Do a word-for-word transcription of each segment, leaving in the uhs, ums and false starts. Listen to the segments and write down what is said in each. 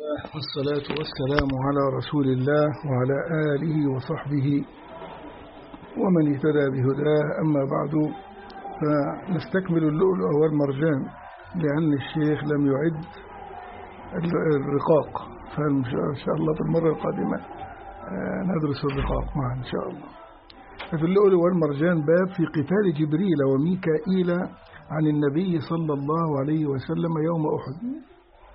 الله والصلاة والسلام على رسول الله وعلى آله وصحبه ومن اهتدى بهداه. أما بعد، فنستكمل اللؤلؤ والمرجان لأن الشيخ لم يعد الرقاق، فإن شاء الله في المرة القادمة ندرس الرقاق معا إن شاء الله. ففي اللؤلؤ والمرجان باب في قتال جبريل وميكائيل عن النبي صلى الله عليه وسلم يوم أحد.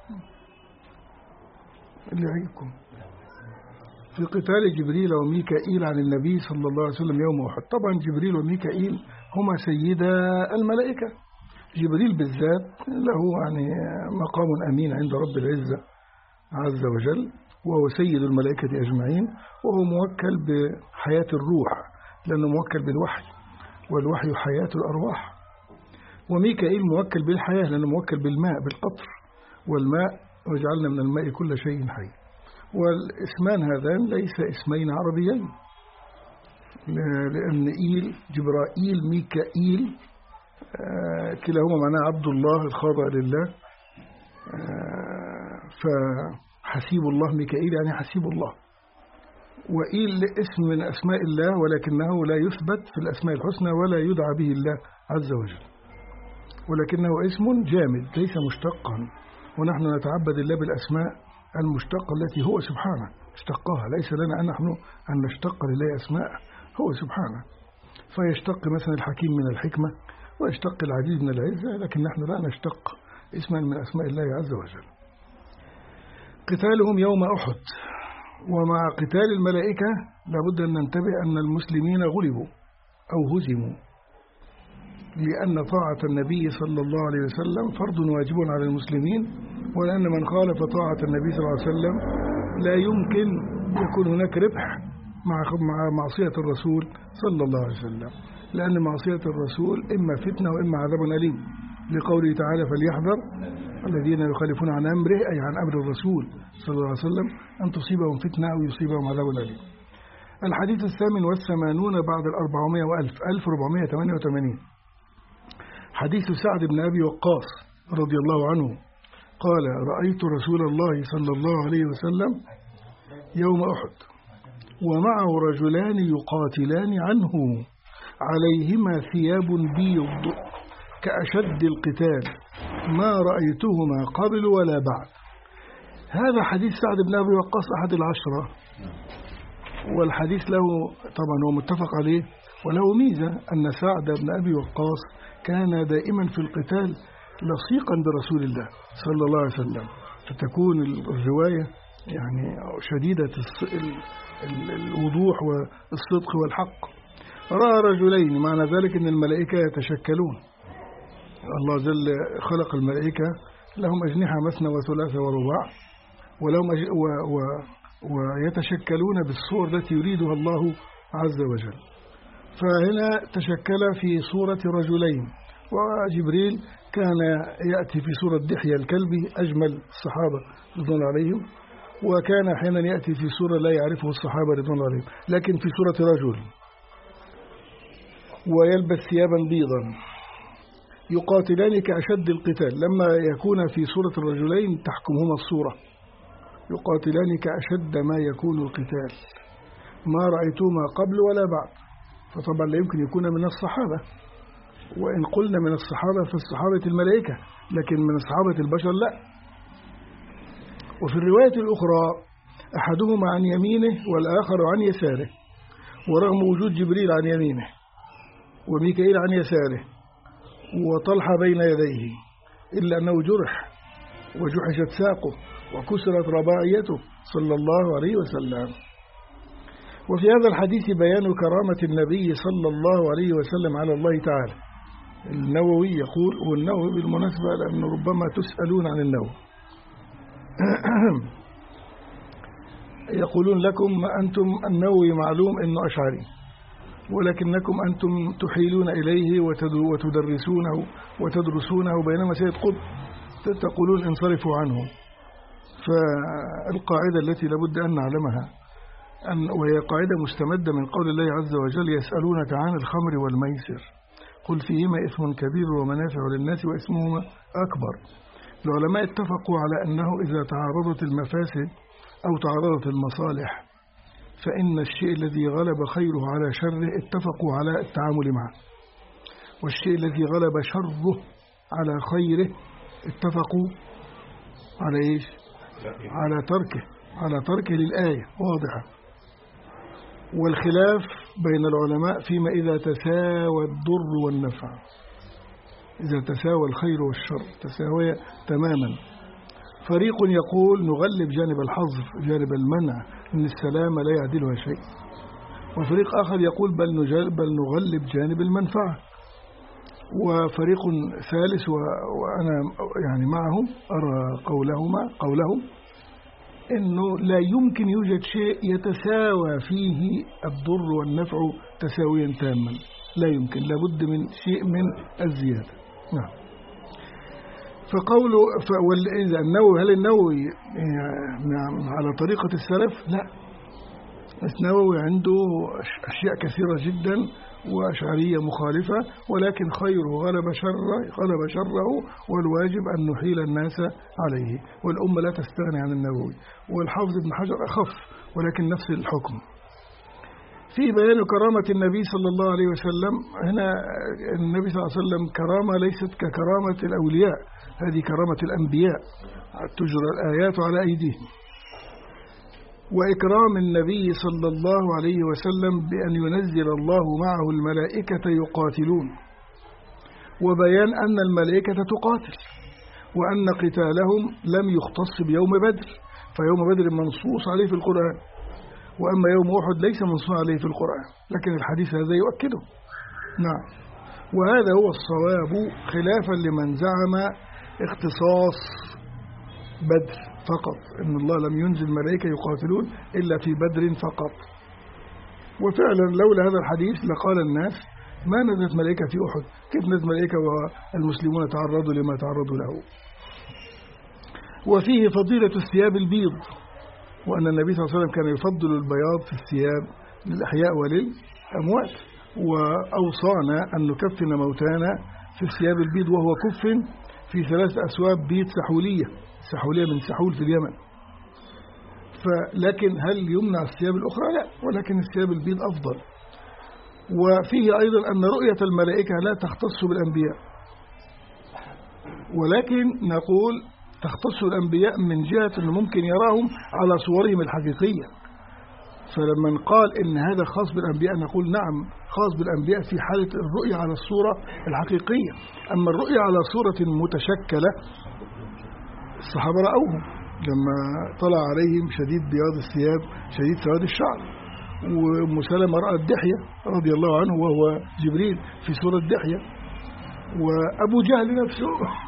اللي عليكم في قتال جبريل وميكائيل عن النبي صلى الله عليه وسلم يوم أحد. طبعا جبريل وميكائيل هما سيدا الملائكة. جبريل بالذات له يعني مقام أمين عند رب العزة عز وجل، وهو سيد الملائكة أجمعين، وهو موكل بحياة الروح لأنه موكل بالوحي، والوحي حياة الأرواح. وميكائيل موكل بالحياة لأنه موكل بالماء بالقطر، والماء وجعلنا من الماء كل شيء حي. والاسمان هذان ليس اسمين عربيين، لأن إيل جبرائيل ميكائيل آه كلاهما معناه عبد الله الخاضع لله، آه فحسيب الله ميكائيل يعني حسيب الله. وإيل اسم من أسماء الله، ولكنه لا يثبت في الأسماء الحسنى ولا يدعى به الله عز وجل، ولكنه اسم جامد ليس مشتقا، ونحن نتعبد الله بالأسماء المشتقة التي هو سبحانه اشتقها. ليس لنا أن نحن أن نشتق لله أسماء، هو سبحانه. فيشتق مثلا الحكيم من الحكمة، ويشتق العزيز من العزة، لكن نحن لا نشتق اسما من أسماء الله عز وجل. قتالهم يوم أحد. ومع قتال الملائكة لابد أن ننتبه أن المسلمين غلبوا أو هزموا، لأن طاعة النبي صلى الله عليه وسلم فرض واجب على المسلمين، ولأن من خالف طاعة النبي صلى الله عليه وسلم لا يمكن يكون هناك ربح مع معصية الرسول صلى الله عليه وسلم، لأن معصية الرسول إما فتنة وإما عذاب أليم، لقوله تعالى فليحذر الذين يخالفون عن أمره أي عن أمر الرسول صلى الله عليه وسلم أن تصيبهم فتنة أو يصيبهم عذاب أليم. الحديث الثامن والثمانون بعد الأربعمائة وألف ألف وأربعمائة وثمانية وثمانين، حديث سعد بن أبي وقاص رضي الله عنه قال رأيت رسول الله صلى الله عليه وسلم يوم أحد ومعه رجلان يقاتلان عنه عليهما ثياب بيض كأشد القتال ما رأيتهما قبل ولا بعد. هذا حديث سعد بن أبي وقاص أحد العشرة، والحديث له طبعا هو متفق عليه، وله ميزة أن سعد بن أبي وقاص كان دائما في القتال لصيقا برسول الله صلى الله عليه وسلم، فتكون الرواية يعني شديدة الوضوح والصدق والحق. رأى رجلين، معنى ذلك أن الملائكة يتشكلون. الله جل خلق الملائكة لهم أجنحة مثنى وثلاثة ورباع، ولهم أج... و... و... ويتشكلون بالصور التي يريدها الله عز وجل. فهنا تشكل في صورة رجلين، وجبريل كان يأتي في صورة دحية الكلبي أجمل الصحابة رضوان عليهم، وكان أحيانا يأتي في صورة لا يعرفه الصحابة رضوان عليهم لكن في صورة رجل، ويلبس ثيابا بيضا يقاتلان كأشد القتال. لما يكون في صورة الرجلين تحكمهما الصورة، يقاتلان كأشد ما يكون القتال ما رأيتهما قبل ولا بعد. فطبعا لا يمكن يكون من الصحابة، وإن قلنا من الصحابة فالصحابة الملائكة، لكن من صحابة البشر لا. وفي الرواية الأخرى أحدهما عن يمينه والآخر عن يساره، ورغم وجود جبريل عن يمينه وميكائيل عن يساره وطلحة بين يديه، إلا أنه جرح وجحشت ساقه وكسرت رباعيته صلى الله عليه وسلم. وفي هذا الحديث بيان كرامة النبي صلى الله عليه وسلم على الله تعالى. النووي يقول، والنووي بالمناسبة لأنه ربما تسألون عن النووي يقولون لكم أنتم النووي معلوم أنه أشعري، ولكنكم أنتم تحيلون إليه وتدرسونه وتدرسونه، بينما سيد قطب تقولون انصرفوا عنه. فالقاعدة التي لابد أن نعلمها، أن وهي قاعدة مستمدة من قول الله عز وجل يسألونك عن الخمر والميسر قل فيهما إثم كبير ومنافع للناس وإثمهما أكبر. العلماء اتفقوا على أنه إذا تعارضت المفاسد أو تعارضت المصالح فإن الشيء الذي غلب خيره على شره اتفقوا على التعامل معه، والشيء الذي غلب شره على خيره اتفقوا على إيش؟ على تركه على تركه للآية واضحة. والخلاف بين العلماء فيما إذا تساوى الضر والنفع، إذا تساوى الخير والشر تساوي تماما، فريق يقول نغلب جانب الحظر جانب المنع إن السلام لا يعدلها شيء، وفريق آخر يقول بل بل نغلب جانب المنفعة، وفريق ثالث وأنا يعني معهم أرى قولهما قولهم إنه لا يمكن يوجد شيء يتساوى فيه الضر والنفع تساويا تاما، لا يمكن، لابد من شيء من الزيادة. نعم. فقوله إذا النووي هل النووي يعني على طريقة السلف؟ لا، النووي عنده أشياء كثيرة جدا وأشعرية مخالفة، ولكن خيره غلب شره غلب شره والواجب أن نحيل الناس عليه، والأمة لا تستغني عن النووي. والحافظ ابن حجر أخف ولكن نفس الحكم. في بيان كرامة النبي صلى الله عليه وسلم، هنا النبي صلى الله عليه وسلم كرامة ليست ككرامة الأولياء، هذه كرامة الأنبياء تجرى الآيات على أيديهم. وإكرام النبي صلى الله عليه وسلم بأن ينزل الله معه الملائكة يقاتلون، وبيان أن الملائكة تقاتل، وأن قتالهم لم يختص بيوم بدر، فيوم بدر منصوص عليه في القرآن، وأما يوم أحد ليس منصوص عليه في القرآن، لكن الحديث هذا يؤكده. نعم. وهذا هو الصواب خلافا لمن زعم اختصاص بدر فقط، إن الله لم ينزل ملائكة يقاتلون إلا في بدر فقط. وفعلا لولا هذا الحديث لقال الناس ما نزلت ملائكة في أحد، كيف نزلت ملائكة والمسلمون تعرضوا لما تعرضوا له. وفيه فضيلة الثياب البيض، وأن النبي صلى الله عليه وسلم كان يفضل البياض في الثياب للأحياء وللأموات، وأوصانا أن نكفن موتانا في الثياب البيض، وهو كف في ثلاث أثواب بيض سحولية، سحولية من سحول في اليمن. فلكن هل يمنع الثياب الأخرى؟ لا، ولكن الثياب البيض أفضل. وفيه أيضا أن رؤية الملائكة لا تختص بالأنبياء، ولكن نقول تختص الأنبياء من جهة أنه ممكن يراهم على صورهم الحقيقية. فلما قال إن هذا خاص بالأنبياء نقول نعم خاص بالأنبياء في حالة الرؤية على الصورة الحقيقية، أما الرؤية على صورة متشكلة الصحابة رأوهم لما طلع عليهم شديد بياض الثياب شديد سواد الشعر، وأم سلمة رأت دحية رضي الله عنه وهو جبريل في سورة دحية، وأبو جهل نفسه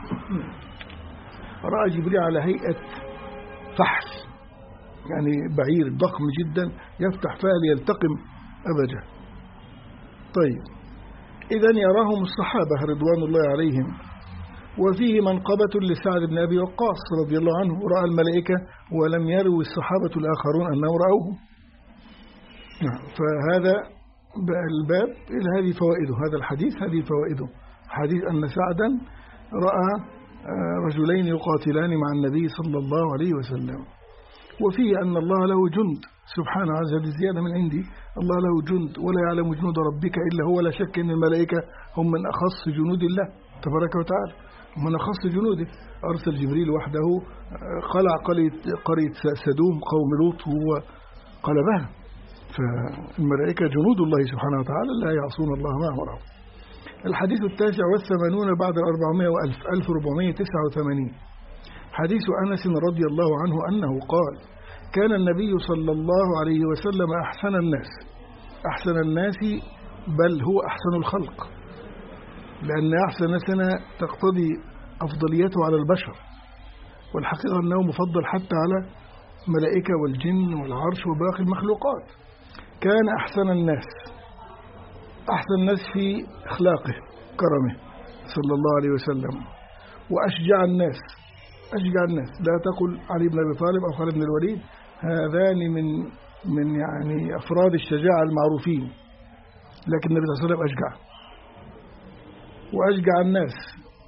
رأى جبريل على هيئة فحل، يعني بعير ضخم جدا يفتح فاه ليلتقم أبا جهل. طيب، إذن يراهم الصحابة رضوان الله عليهم. وفيه منقبة لسعد بن أبي وقاص رضي الله عنه، رأى الملائكة ولم يروي الصحابة الآخرون أنه رأوهم. نعم. فهذا الباب إلى هذه فوائده، هذا الحديث هذه فوائده، حديث أن سعدا رأى رجلين يقاتلان مع النبي صلى الله عليه وسلم. وفيه أن الله له جند سبحانه عز وجل، زيادة من عندي، الله له جند ولا يعلم جنود ربك إلا هو. لا شك أن الملائكة هم من أخص جنود الله تبارك وتعالى، من أخص جنوده. أرسل جبريل وحده قلع قرية سدوم قوم لوط وقلبها، فالملائكة جنود الله سبحانه وتعالى لا يعصون الله ما أمرهم. الحديث التاسع والثمانون بعد الأربعمائة وألف ألف ربعمائة تسعة وثمانين، حديث أنس رضي الله عنه أنه قال كان النبي صلى الله عليه وسلم أحسن الناس أحسن الناس بل هو أحسن الخلق، لأن أحسن الناس تقتضي أفضليته على البشر، والحقيقة أنه مفضل حتى على ملائكة والجن والعرش وباقي المخلوقات. كان أحسن الناس أحسن الناس في أخلاقه كرمه صلى الله عليه وسلم، وأشجع الناس أشجع الناس. لا تقل علي بن أبي طالب أو خالد بن الوليد، هذان من من يعني أفراد الشجاعة المعروفين، لكن النبي صلى الله عليه وسلم أشجع وأشجع الناس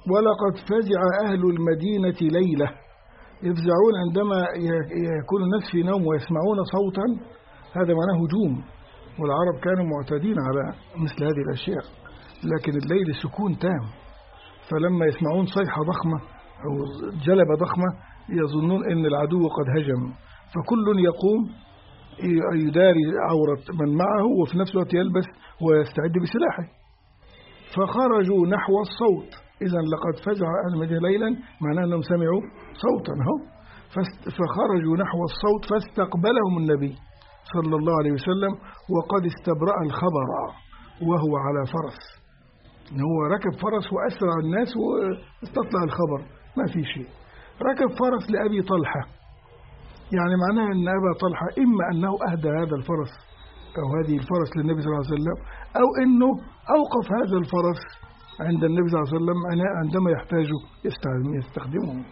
ولقد فزع أهل المدينة ليلة، يفزعون عندما يكون الناس في نوم ويسمعون صوتا، هذا معناه هجوم، والعرب كانوا معتادين على مثل هذه الأشياء، لكن الليل سكون تام، فلما يسمعون صيحة ضخمة أو جلبة ضخمة يظنون أن العدو قد هجم، فكل يقوم يداري عورة من معه وفي نفس الوقت يلبس ويستعد بسلاحه، فخرجوا نحو الصوت. إذن لقد فزع أهل المدينة ليلا معناه أنهم سمعوا صوتا هو، فخرجوا نحو الصوت فاستقبلهم النبي صلى الله عليه وسلم وقد استبرأ الخبر وهو على فرس، هو ركب فرس وأسرع الناس واستطلع الخبر، ما في شيء. ركب فرس لأبي طلحة، يعني معناها أن أبا طلحة إما أنه أهدى هذا الفرس أو هذه الفرس للنبي صلى الله عليه وسلم، أو أنه أوقف هذا الفرس عند النبي صلى الله عليه وسلم عندما يحتاج يستخدمه.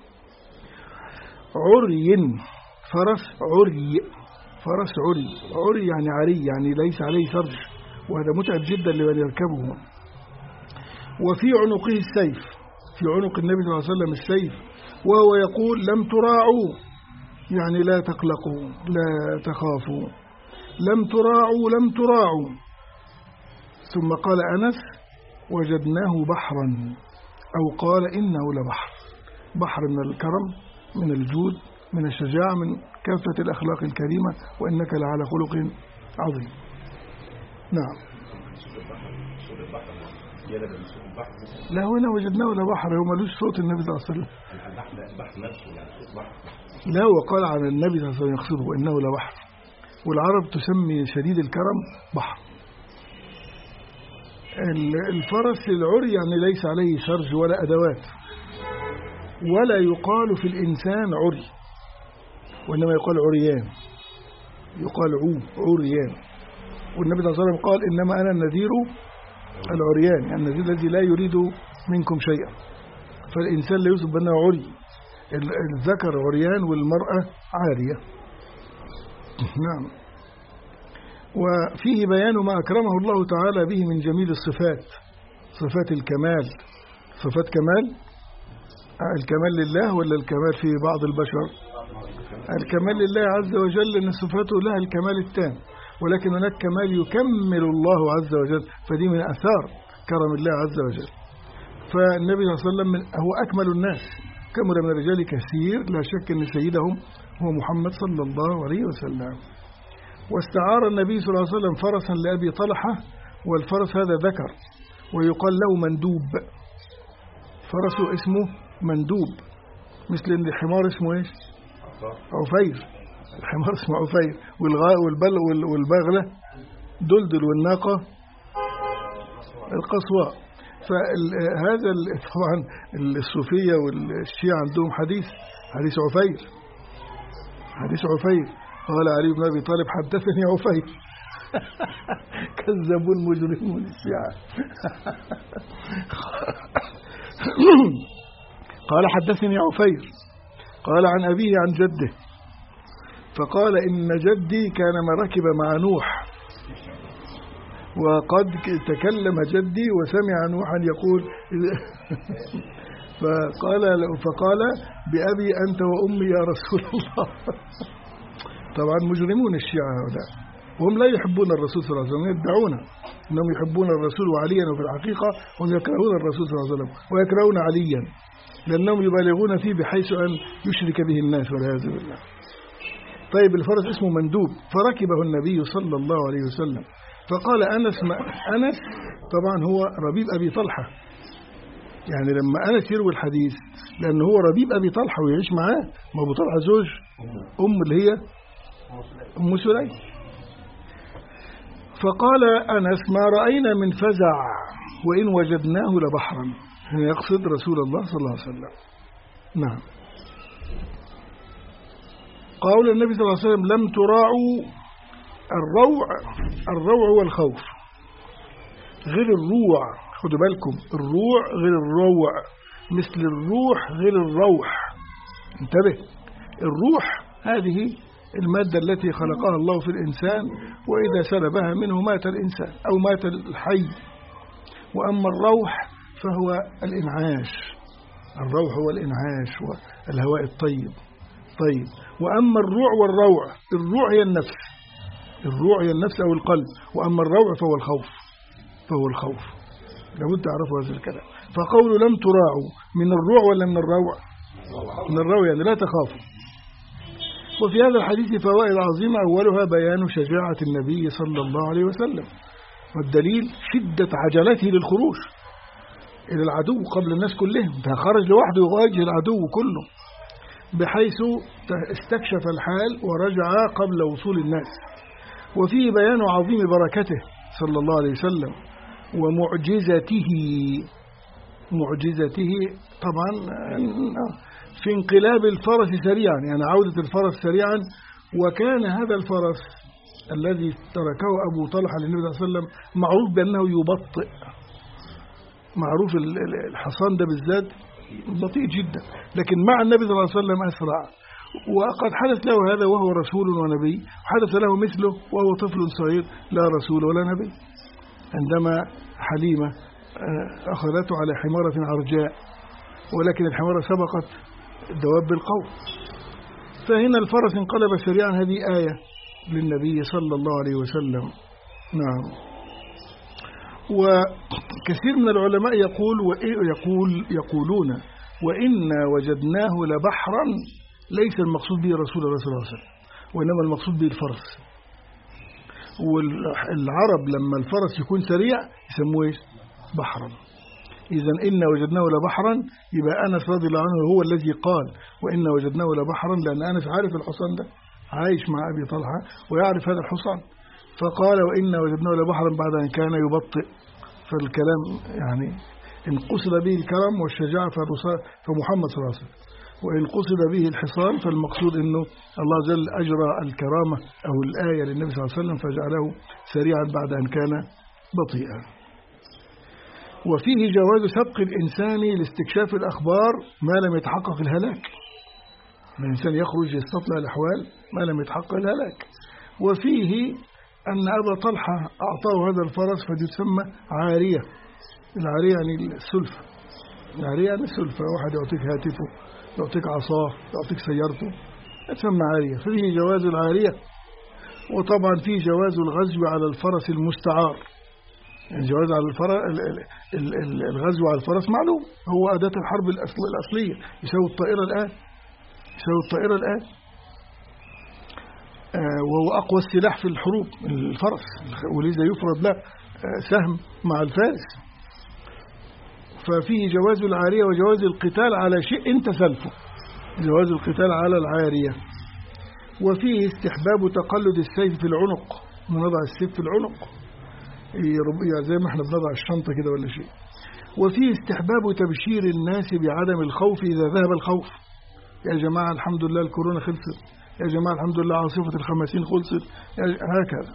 عري، فرس عري، فرس عري، عري يعني عري، يعني ليس عليه سرج، وهذا متعب جدا لمن يركبه. وفي عنقه السيف، في عنق النبي صلى الله عليه وسلم السيف، وهو يقول لم تراعوا، يعني لا تقلقوا لا تخافوا، لم تراعوا لم تراعوا. ثم قال أنس وجدناه بحرا، أو قال إنه لبحر، بحر من الكرم من الجود من الشجاعة من كافة الأخلاق الكريمة، وإنك لعلى خلق عظيم. نعم. لا هنا وجدناه لبحر، هو ملوش صوت النبي صلى الله عليه وسلم، لا وقال عن النبي صلى الله عليه وسلم يقصده إنه لبحر، والعرب تسمي شديد الكرم بحر. الفرس العري يعني ليس عليه شرج ولا أدوات، ولا يقال في الإنسان عري، وإنما يقال عريان، يقال عو عريان. والنبي صلى الله عليه وسلم قال إنما أنا النذير العريان، يعني النذير الذي لا يريد منكم شيئا، فالإنسان لا يوصف بأنه عري، الذكر عريان والمرأة عارية. نعم. وفيه بيان ما أكرمه الله تعالى به من جميل الصفات، صفات الكمال، صفات كمال، الكمال لله ولا الكمال في بعض البشر؟ الكمال لله عز وجل، أن صفاته لها الكمال التام، ولكن هناك كمال يكمل الله عز وجل، فدي من أثار كرم الله عز وجل. فالنبي صلى الله عليه وسلم هو أكمل الناس، كمل من الرجال كثير، لا شك أن سيدهم هو محمد صلى الله عليه وسلم. واستعار النبي صلى الله عليه وسلم فرسا لأبي طلحة، والفرس هذا ذكر ويقال له مندوب، فرسه اسمه مندوب، مثل ان الحمار اسمه ايش؟ عفير، الحمار اسمه عفير، والغاء والبل والبغلة دلدل، والناقة القصواء. فهذا طبعا الصوفية والشيعة عندهم حديث حديث عفير، حديث عفير، قال علي بن أبي طالب حدثني عفير كذبون مجرمون الشيعة قال حدثني عفير، قال عن أبيه عن جده، فقال إن جدي كان ما ركب مع نوح، وقد تكلم جدي وسمع نوحا يقول فقال فقال بأبي أنت وأمي يا رسول الله طبعا مجرمون الشيعة هؤلاء، وهم لا يحبون الرسول صلى الله عليه وسلم، يدعون أنهم يحبون الرسول وعليا، وفي الحقيقة هم يكرهون الرسول صلى الله عليه وسلم ويكرهون عليا، لأنهم يبالغون فيه بحيث أن يشرك به الناس والعياذ بالله. طيب الفرس اسمه مندوب، فركبه النبي صلى الله عليه وسلم، فقال أنس ما أنس طبعا هو ربيب أبي طلحة، يعني لما أنس يروي الحديث لأنه هو ربيب أبي طلحة ويعيش معاه، ما أبو طلحة زوج أم اللي هي أم سليم. فقال أنس ما رأينا من فزع وإن وجدناه لبحرا، هنا يقصد رسول الله صلى الله عليه وسلم. نعم. قول النبي صلى الله عليه وسلم لم تراعوا، الروع الروع هو الخوف، غير الروع، خدوا بالكم، الروع غير الروع، مثل الروح غير الروح، انتبه. الروح هذه المادة التي خلقها الله في الإنسان، وإذا سلبها منه مات الإنسان أو مات الحي، وأما الروح فهو الإنعاش الروح هو الإنعاش والهواء الطيب. طيب، وأما الروع والروع، الروع هي النفس، الروع هي النفس أو القلب، وأما الروع فهو الخوف، فهو الخوف. لابد تعرفوا هذا الكلام. فقول لم تراعوا من الروع ولا من الروع؟ من الروع، يعني لا تخافوا. وفي هذا الحديث فوائد عظيمة، أولها بيان شجاعة النبي صلى الله عليه وسلم، والدليل شدة عجلته للخروج إلى العدو قبل الناس كلهم، ده خرج لوحده يواجه العدو كله، بحيث استكشف الحال ورجع قبل وصول الناس. وفيه بيان عظيم بركته صلى الله عليه وسلم ومعجزته، معجزته طبعا في انقلاب الفرس سريعا، يعني عودة الفرس سريعا. وكان هذا الفرس الذي تركه أبو طلحة للنبي صلى الله عليه وسلم معروف بأنه يبطئ، معروف الحصان ده بالذات بطيء جدا، لكن مع النبي صلى الله عليه وسلم أسرع. وقد حدث له هذا وهو رسول ونبي، وحدث له مثله وهو طفل صغير لا رسول ولا نبي، عندما حليمة أخذته على حمارة عرجاء، ولكن الحمارة سبقت دواب القوم. فهنا الفرس انقلب سريعا، هذه آية للنبي صلى الله عليه وسلم. نعم. وكثير من العلماء يقول ويقول يقولون وإنا وجدناه لبحرا، ليس المقصود به رسول الله صلى الله عليه وسلم، وإنما المقصود به الفرس. والعرب لما الفرس يكون سريع يسموه ايش؟ بحرا. إذن إنا وجدناه لبحرا، يبقى أنس رضي الله عنه هو الذي قال وإنا وجدناه لبحرا، لأن أنس عارف الحصان ده، عايش مع أبي طلحة ويعرف هذا الحصان، فقال وإنا وجدناه لبحرا بعد أن كان يبطئ. فالكلام يعني إن قصد به الكرم والشجاعة فمحمد صلى الله عليه وسلم، وإن قصد به الحصان فالمقصود أنه الله جل أجرى الكرامة أو الآية للنبي صلى الله عليه وسلم فجعله سريعا بعد أن كان بطيئا. وفيه جواز سبق الإنسان لاستكشاف الأخبار ما لم يتحقق الهلاك، الإنسان يخرج يستطلع الأحوال ما لم يتحقق الهلاك. وفيه أن أبا طلحة أعطاه هذا الفرس فتسمى عارية. العارية يعني السلفة، العارية يعني السلفة، واحد يعطيك هاتفه، يعطيك عصاه، يعطيك سيارته، تسمى عارية. فيه جواز العارية. وطبعا فيه جواز الغزو على الفرس المستعار، يعني جواز على الفرس، الغزو على الفرس معلوم هو أداة الحرب الأصل الأصلية، يساوي الطائرة الآن، يساوي الطائرة الآن، آه وهو أقوى السلاح في الحروب الفرس، ولذا يفرض له سهم مع الفارس. ففيه جواز العارية وجواز القتال على شيء انت سلفه، جواز القتال على العارية. وفيه استحباب تقلد السيف في العنق، نضع السيف في العنق يعني زي ما احنا بنضع الشنطة كده ولا شيء. وفيه استحباب تبشير الناس بعدم الخوف إذا ذهب الخوف، يا جماعة الحمد لله الكورونا خلصت، يا جماعة الحمد لله عاصفة الخمسين خلصت، هكذا.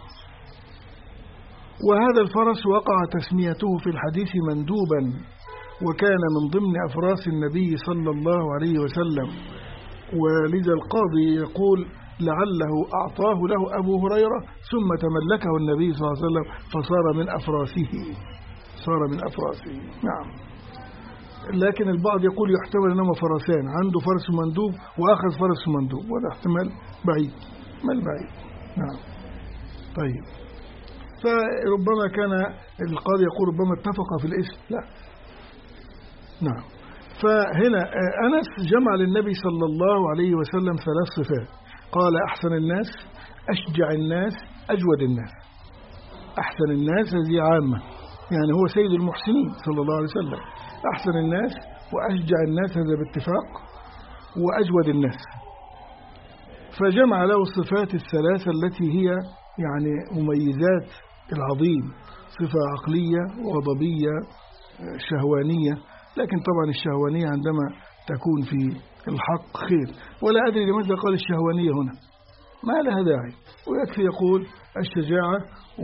وهذا الفرس وقع تسميته في الحديث مندوبا، وكان من ضمن أفراس النبي صلى الله عليه وسلم. ولذا القاضي يقول لعله أعطاه له أبو هريرة ثم تملكه النبي صلى الله عليه وسلم فصار من أفراسه، صار من أفراسه. نعم. لكن البعض يقول يحتمل أنهما فرسان، عنده فرس مندوب وأخذ فرس مندوب، وهذا احتمال بعيد، ما البعيد. نعم. طيب، فربما كان القاضي يقول ربما اتفق في الاسم، لا. نعم. فهنا أنس جمع للنبي صلى الله عليه وسلم ثلاث صفات، قال أحسن الناس، أشجع الناس، أجود الناس. أحسن الناس هذه عامة، يعني هو سيد المحسنين صلى الله عليه وسلم. أحسن الناس وأشجع الناس هذا باتفاق، وأجود الناس. فجمع له الصفات الثلاثة التي هي يعني مميزات العظيم، صفة عقلية وغضبية شهوانية، لكن طبعا الشهوانية عندما تكون في الحق خير، ولا أدري لماذا قال الشهوانية هنا، ما لها داعي، ويكفي يقول الشجاعة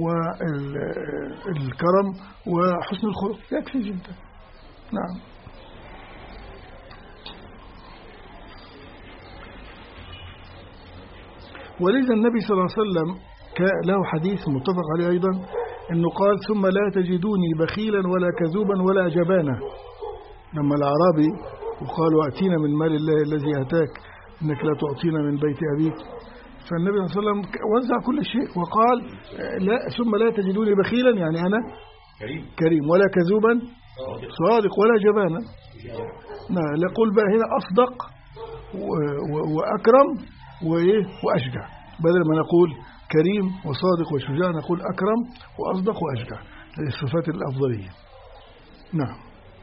والكرم وحسن الخلق، يكفي جدا. نعم. ولذا النبي صلى الله عليه وسلم له حديث متفق عليه أيضا، أنه قال ثم لا تجدوني بخيلا ولا كذوبا ولا جبانا. لما الأعرابي وقالوا أتينا من مال الله الذي أتاك إنك لا تعطينا من بيت أبيك. فالنبي صلى الله عليه وسلم وزع كل شيء وقال لا ثم لا تجدوني بخيلا، يعني أنا كريم, كريم ولا كذوبا صادق ولا جبانا. نعم، نقول بقى هنا أصدق وأكرم وأشجع، بدل ما نقول كريم وصادق وشجاع نقول أكرم وأصدق وأشجع، الصفات الأفضلية. نعم.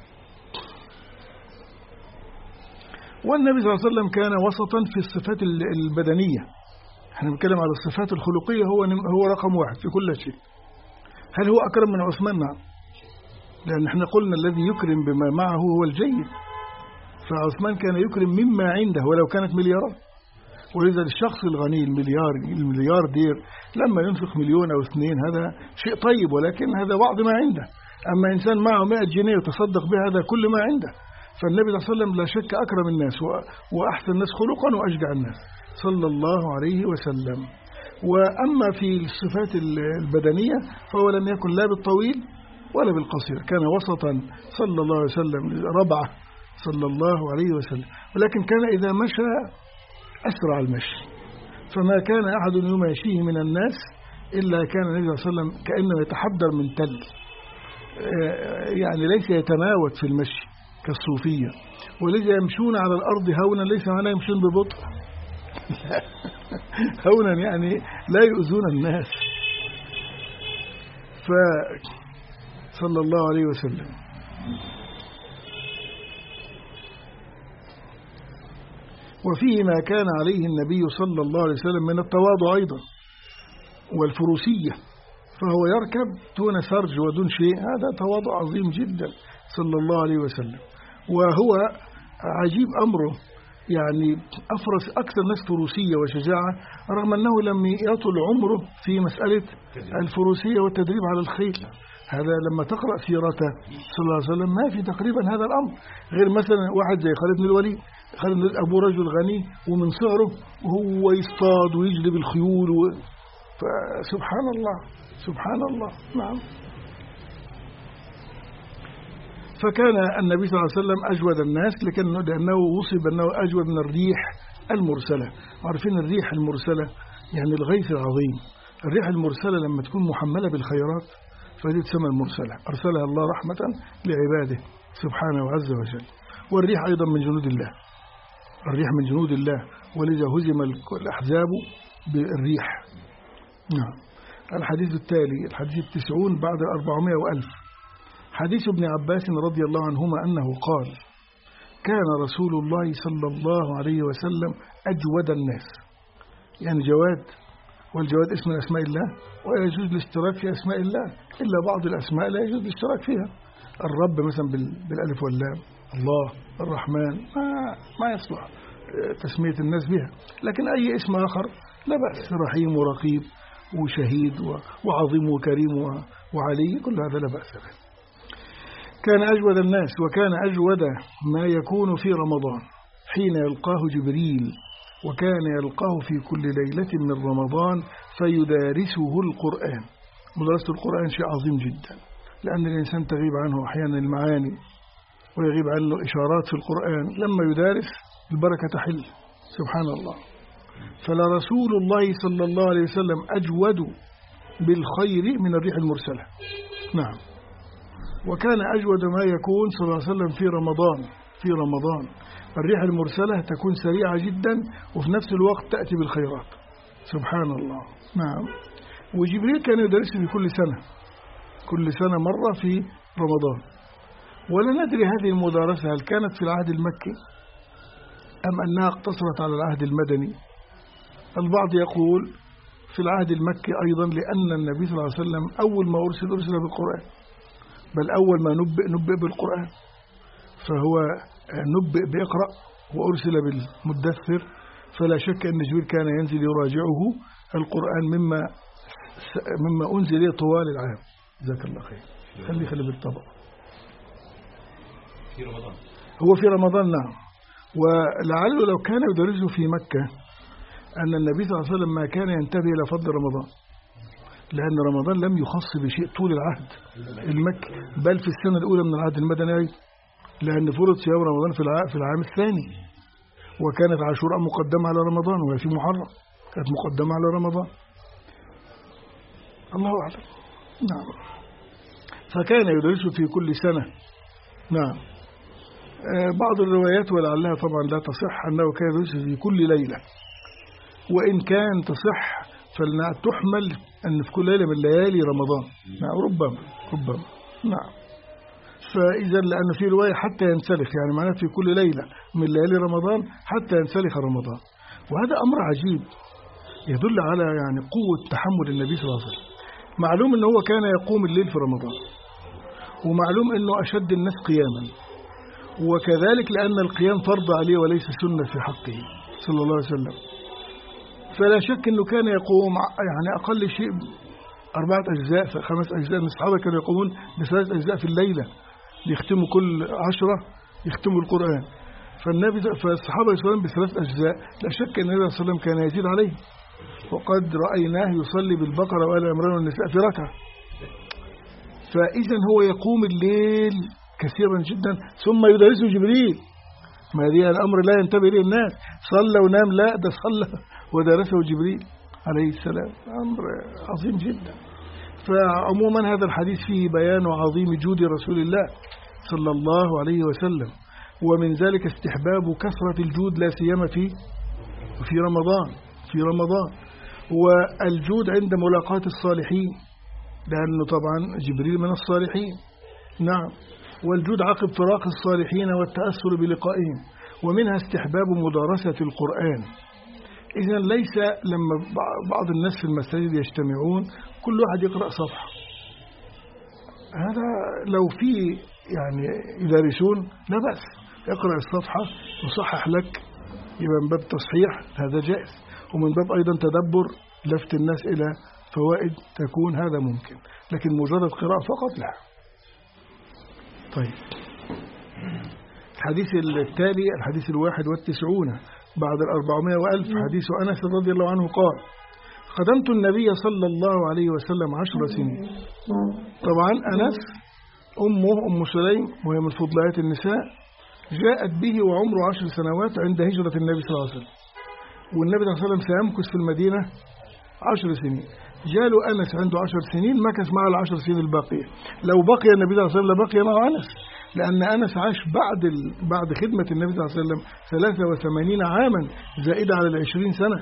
والنبي صلى الله عليه وسلم كان وسطا في الصفات البدنية. احنا بنتكلم على الصفات الخلقية، هو هو رقم واحد في كل شيء. هل هو أكرم من عثمان؟ نعم، لأن احنا قلنا الذي يكرم بما معه هو الجيد، فعثمان كان يكرم مما عنده ولو كانت مليارات. ولذا الشخص الغني المليار المليار دير لما ينفق مليون أو اثنين هذا شيء طيب، ولكن هذا بعض ما عنده. أما إنسان معه مائة جنيه وتصدق بها هذا كل ما عنده. فالنبي صلى الله عليه وسلم لا شك أكرم الناس وأحسن الناس خلقا وأشجع الناس صلى الله عليه وسلم. وأما في الصفات البدنية فهو لم يكن لا بالطويل ولا بالقصير، كان وسطا صلى الله عليه وسلم، ربعة صلى الله عليه وسلم. ولكن كان إذا مشى أسرع المشي، فما كان أحد يماشيه من الناس إلا كان النبي صلى الله عليه وسلم كأنه يتحدر من تل، يعني ليس يتماوت في المشي كالصوفية. ولذا يمشون على الأرض هونا، ليس معناه يمشون ببطء هونا يعني لا يؤذون الناس. فصلى الله عليه وسلم. وفيه ما كان عليه النبي صلى الله عليه وسلم من التواضع أيضا والفروسية، فهو يركب دون سرج ودون شيء، هذا تواضع عظيم جدا صلى الله عليه وسلم. وهو عجيب أمره، يعني أفرس أكثر ناس فروسية وشجاعة، رغم أنه لم يطل عمره في مسألة الفروسية والتدريب على الخيل. هذا لما تقرأ سيرته صلى الله عليه وسلم ما في تقريبا هذا الأمر، غير مثلا واحد زي خالد بن الوليد. خالد بن أبو رجل غني ومن صغره وهو يصطاد ويجلب الخيول و... فسبحان الله سبحان الله. نعم. فكان النبي صلى الله عليه وسلم أجود الناس، لأنه وصف أنه أجود من الريح المرسلة. عارفين الريح المرسلة يعني الغيث العظيم. الريح المرسلة لما تكون محملة بالخيرات فهذه تسمى المرسلة، أرسلها الله رحمة لعباده سبحانه وعز وجل. والريح أيضا من جنود الله، الريح من جنود الله، ولذا هزم الأحزاب بالريح. نعم. الحديث التالي الحديث التسعون بعد الأربعمائة وألف، حديث ابن عباس رضي الله عنهما أنه قال: كان رسول الله صلى الله عليه وسلم أجود الناس، يعني جواد، والجواد اسم من أسماء الله، ولا يجوز الاشتراك في أسماء الله، إلا بعض الأسماء لا يجوز الاشتراك فيها. الرب مثلا بالألف واللام، الله، الرحمن، ما, ما يصلح تسمية الناس بها. لكن أي اسم آخر لا بأس، رحيم ورقيب وشهيد وعظيم وكريم وعلي، كل هذا لا بأس به. كان أجود الناس، وكان أجود ما يكون في رمضان حين يلقاه جبريل، وكان يلقاه في كل ليلة من رمضان فيدارسه القرآن. مدرسة القرآن شيء عظيم جدا، لأن الإنسان تغيب عنه أحيانا المعاني ويغيب عنه الإشارات في القرآن، لما يدارس البركة تحل سبحان الله. فلرسول الله صلى الله عليه وسلم أجود بالخير من الريح المرسلة. نعم. وكان أجود ما يكون صلى الله عليه وسلم في رمضان في رمضان الريح المرسلة تكون سريعة جدا وفي نفس الوقت تأتي بالخيرات سبحان الله. نعم. وجبريل كان يدرسه في كل سنة كل سنة مرة في رمضان. ولا ندري هذه المدارسة هل كانت في العهد المكي أم أنها اقتصرت على العهد المدني. البعض يقول في العهد المكي أيضا، لأن النبي صلى الله عليه وسلم أول ما أرسل أرسل بالقرآن، بل أول ما نبئ نبئ بالقرآن، فهو نبئ بيقرأ وأرسل بالمدثر. فلا شك أن جبريل كان ينزل يراجعه القرآن مما مما أنزل طوال العام. جزاك الله خير. خلي خلي بالطبع في رمضان، هو في رمضان. نعم. ولعله لو كان يدرسه في مكة أن النبي صلى الله عليه وسلم ما كان ينتبه إلى فضل رمضان، لأن رمضان لم يخص بشيء طول العهد المكي، بل في السنة الأولى من العهد المدني لأن فرض صيام رمضان في العام الثاني، وكانت عاشوراء مقدمة على رمضان، وهي في محرم كانت مقدمة على رمضان. الله أعلم. نعم. فكان يدرس في كل سنة. نعم. بعض الروايات ولعلها طبعا لا تصح أنه كان يدرس في كل ليلة، وإن كان تصح فلتحمل أن في كل ليلة من ليالي رمضان. نعم ربما ربما نعم. فإذا لأن في رواية حتى ينسلخ، يعني معناه في كل ليلة من ليالي رمضان حتى ينسلخ رمضان. وهذا أمر عجيب يدل على يعني قوة تحمل النبي صلى الله عليه وسلم. معلوم أنه هو كان يقوم الليل في رمضان، ومعلوم أنه أشد الناس قياما، وكذلك لأن القيام فرض عليه وليس سنة في حقه صلى الله عليه وسلم. فلا شك أنه كان يقوم يعني أقل شيء أربعة أجزاء خمس أجزاء من الصحابة كانوا يقومون بثلاث أجزاء في الليلة، يختموا كل عشرة يختموا القرآن. فالنبي فالصحابة يصلون بثلاث أجزاء، لا شك أن النبي صلى الله عليه وسلم كان يزيد عليه، وقد رأيناه يصلي بالبقرة وآل عمران والنساء في ركعة. فإذا هو يقوم الليل كثيرا جدا، ثم يدرسه جبريل. ما هذه الأمر لا ينتبه إليه الناس، صلى ونام، لا ده صلى ودرسه جبريل عليه السلام. أمر عظيم جدا. فعموما هذا الحديث فيه بيان عظيم جود رسول الله صلى الله عليه وسلم، ومن ذلك استحباب كثرة الجود لا سيما في في رمضان في رمضان والجود عند ملاقاة الصالحين، لأنه طبعا جبريل من الصالحين. نعم. والجود عقب فراق الصالحين والتأثر بلقائهم، ومنها استحباب مدارسة القرآن. إذا ليس لما بعض الناس في المساجد يجتمعون كل واحد يقرأ صفحة، هذا لو في يعني يدارسون لا بأس، يقرأ الصفحة يصحح لك، يبقى من باب تصحيح هذا جائز، ومن باب أيضا تدبر لفت الناس إلى فوائد تكون هذا ممكن، لكن مجرد قراءة فقط لا. طيب الحديث التالي الحديث الواحد والتسعون بعد الأربعمائة وألف، حديث أنس رضي الله عنه قال: خدمت النبي صلى الله عليه وسلم عشر سنين. طبعا أنس أمه أم سليم وهي من فضليات النساء، جاءت به وعمره عشر سنوات عند هجرة النبي صلى الله عليه وسلم، والنبي صلى الله عليه وسلم سيمكث في المدينة عشر سنين. جاله أنس عنده عشر سنين، مكث مع العشر سنين الباقية. لو بقي النبي صلى الله عليه وسلم لبقي مع أنس، لأن أنس عاش بعد ال... بعد خدمة النبي صلى الله عليه وسلم ثلاثة وثمانين عاما زائدة على العشرين سنة.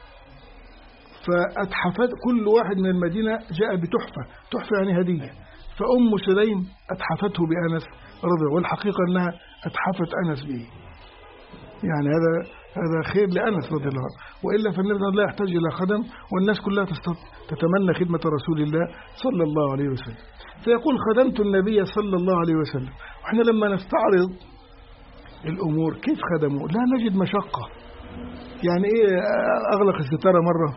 فأتحفت كل واحد من المدينة جاء بتحفة، تحفة يعني هدية. فأم سليم أتحفته بأنس رضي، والحقيقة أنها أتحفت أنس به، يعني هذا هذا خير لأنس رضي الله عنه. وإلا فالنبي لا يحتاج إلى خدم، والناس كلها تتمنى خدمة رسول الله صلى الله عليه وسلم. فيقول: خدمت النبي صلى الله عليه وسلم. وإحنا لما نستعرض الأمور كيف خدموا لا نجد مشقة. يعني إيه أغلق الستارة مرة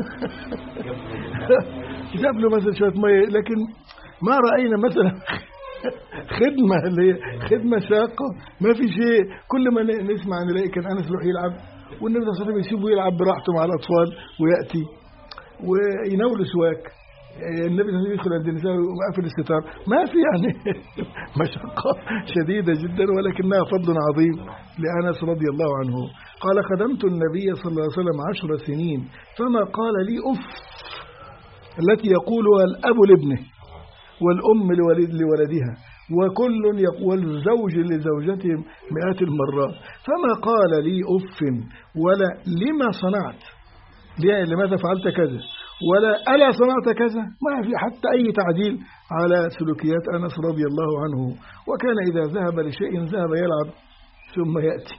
جاب له مثلا شوية مية، لكن ما رأينا مثلا خدمة اللي هي خدمة شاقة، ما في شيء. كل ما نسمع نلاقي كان أنس يروح يلعب، والنبي صلى الله عليه وسلم يسيبه يلعب براحته مع الأطفال ويأتي ويناول سواك. النبي صلى الله عليه وسلم يدخل عند النساء وقفل الستار، ما في يعني مشقة شديدة جدا، ولكنها فضل عظيم لأنس رضي الله عنه. قال: خدمت النبي صلى الله عليه وسلم عشر سنين فما قال لي أف، التي يقولها الأب لابنه والأم لولدها وكل يقول الزوج لزوجته مئات المرات، فما قال لي أف ولا لما صنعت، لماذا فعلت كذا، ولا ألا صنعت كذا. ما في حتى أي تعديل على سلوكيات أنس رضي الله عنه. وكان إذا ذهب لشيء ذهب يلعب ثم يأتي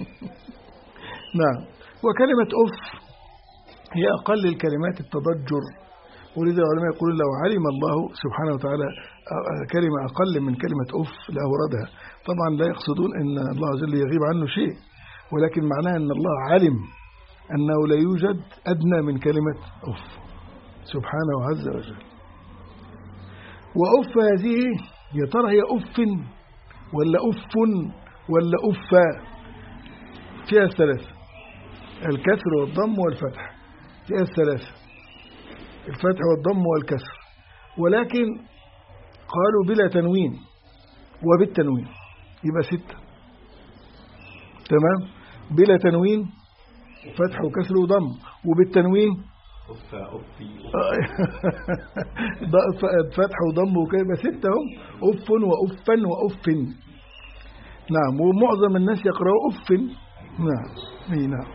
نعم. وكلمة أف هي أقل الكلمات التضجر، ولذا العلماء يقولون لو علم الله سبحانه وتعالى كلمة أقل من كلمة أف لأوردها. طبعا لا يقصدون أن الله عز وجل يغيب عنه شيء، ولكن معناها أن الله علم أنه لا يوجد أدنى من كلمة أف سبحانه عز وجل. وأف هذه يا ترى هي أف ولا أف ولا أفا؟ فيها الثلاثة، الكسر والضم والفتح، فيها الثلاثة، الفتح والضم والكسر، ولكن قالوا بلا تنوين وبالتنوين. يبقى ستة. تمام. بلا تنوين فتح وكسر وضم، وبالتنوين فتح وضم وكده يبقى ستة هم. أف وأفا وأف. نعم. ومعظم الناس يقرأوا أف. نعم. اي نعم.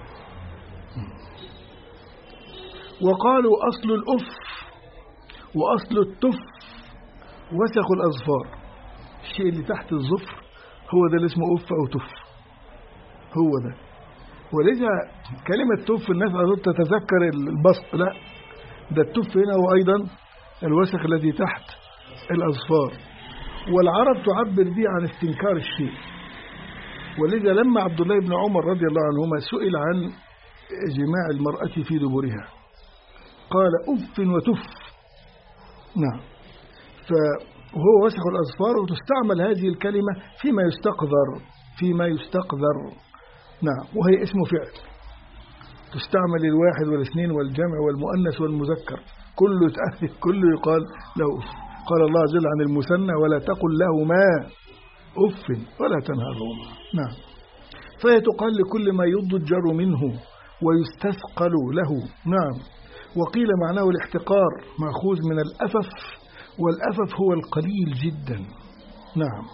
وقالوا أصل الأف وأصل التف وسخ الأظفار. الشيء اللي تحت الظفر هو ده اللي اسمه أف أو تف، هو ده. ولذا كلمة تف الناس أظن تتذكر البسط، لا، ده التف هنا هو أيضا الوسخ الذي تحت الأظفار. والعرب تعبر به عن استنكار الشيء. ولذا لما عبد الله بن عمر رضي الله عنهما سئل عن جماع المرأة في دبرها قال أف وتف. نعم. فهو وسخ الأظفار، وتستعمل هذه الكلمة فيما يستقذر فيما يستقذر نعم. وهي اسم فعل، تستعمل للواحد والاثنين والجمع والمؤنث والمذكر، كله يتأثر، كله يقال له أف. قال الله عز وجل عن المثنى ولا تقل لهما أف ولا تنهرهما. نعم. فهي تقال لكل ما يضجر منه ويستثقل له. نعم. وقيل معناه الاحتقار مأخوذ من الأفف، والأفف هو القليل جدا. نعم.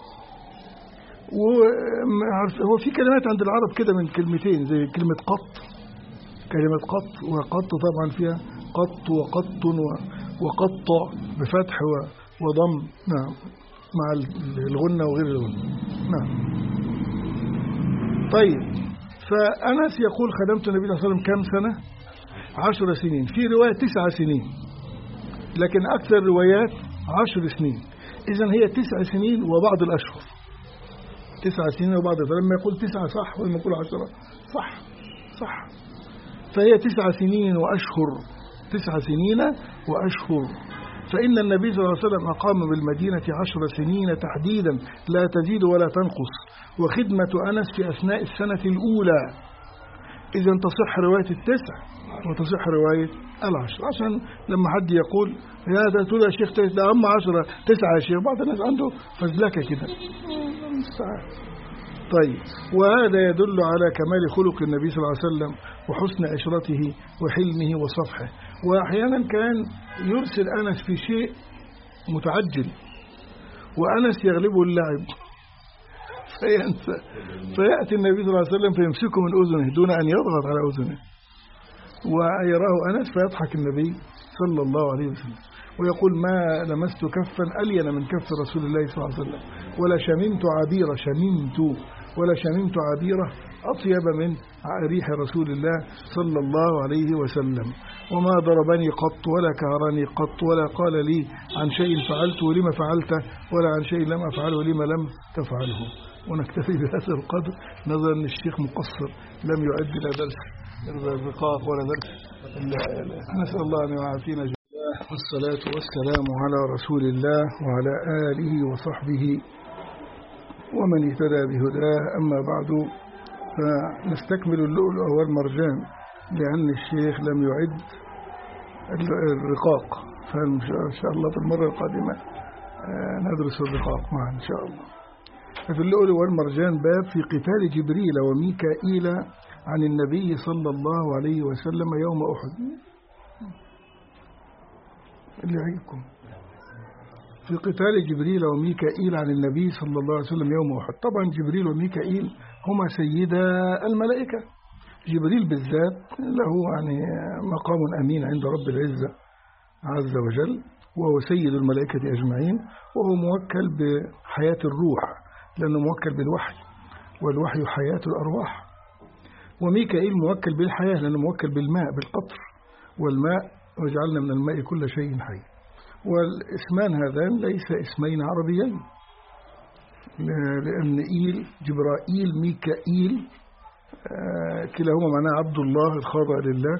وهو في كلمات عند العرب كده من كلمتين زي كلمة قط، كلمة قط، وقط طبعا فيها قط وقط وقط بفتح وضم. نعم. مع الغنة وغير الغنة. نعم. طيب. فأنس يقول خدمت النبي صلى الله عليه وسلم كم سنة؟ عشر سنين. في رواية تسع سنين، لكن أكثر روايات عشر سنين. إذن هي تسع سنين وبعض الأشهر. تسع سنين وبعض الأشهر. لما يقول تسعة صح، ولما يقول عشرة صح صح. فهي تسع سنين وأشهر. تسع سنين وأشهر. فإن النبي صلى الله عليه وسلم أقام بالمدينة عشر سنين تحديدا لا تزيد ولا تنقص، وخدمة أنس في أثناء السنة الأولى. إذن تصح رواية التسع وتصح رواية العشر، عشان لما حد يقول يا ده تقول يا شيخ ده هم عشرة تسعة يا شيخ، بعض الناس عنده فزلكة كده. طيب. وهذا يدل على كمال خلق النبي صلى الله عليه وسلم وحسن عشرته وحلمه وصفحه. وأحيانا كان يرسل أنس في شيء متعجل وأنس يغلبه اللعب فينسى، فيأتي النبي صلى الله عليه وسلم فيمسكه من أذنه دون أن يضغط على أذنه، ويراه أنس فيضحك النبي صلى الله عليه وسلم ويقول ما لمست كفا ألين من كف رسول الله صلى الله عليه وسلم، ولا شممت عبيرة شممت ولا شممت عبيرة أطيب من ريح رسول الله صلى الله عليه وسلم. وما ضربني قط ولا كهرني قط ولا قال لي عن شيء فعلته لما فعلته ولا عن شيء لم أفعله لما لم تفعله. ونكتفي بهذا القدر نظرا أن الشيخ مقصر لم يعد لا درس الرقاق ولا درس. نسأل الله أن يعافينا جميعا، والصلاة والسلام على رسول الله وعلى آله وصحبه ومن اهتدى بهداه. أما بعد، فنستكمل اللؤلؤ والمرجان لأن الشيخ لم يعد الرقاق، فإن شاء الله في المرة القادمة ندرس الرقاق معا إن شاء الله. ففي اللؤلؤ والمرجان باب في قتال جبريل وميكائيل عن النبي صلى الله عليه وسلم يوم أحد. اللي يعيكم في قتال جبريل وميكائيل عن النبي صلى الله عليه وسلم يوم أحد. طبعا جبريل وميكائيل هما سيدا الملائكة. جبريل بالذات له يعني مقام أمين عند رب العزة عز وجل، وهو سيد الملائكة أجمعين، وهو موكل بحياة الروح لأنه موكل بالوحي، والوحي حياة الأرواح. وميكائيل موكل بالحياة لأنه موكل بالماء بالقطر، والماء وجعلنا من الماء كل شيء حي. والاسمان هذان ليس اسمين عربيين، لأن إيل جبرائيل ميكائيل آه كلاهما معناه عبد الله الخاضع لله،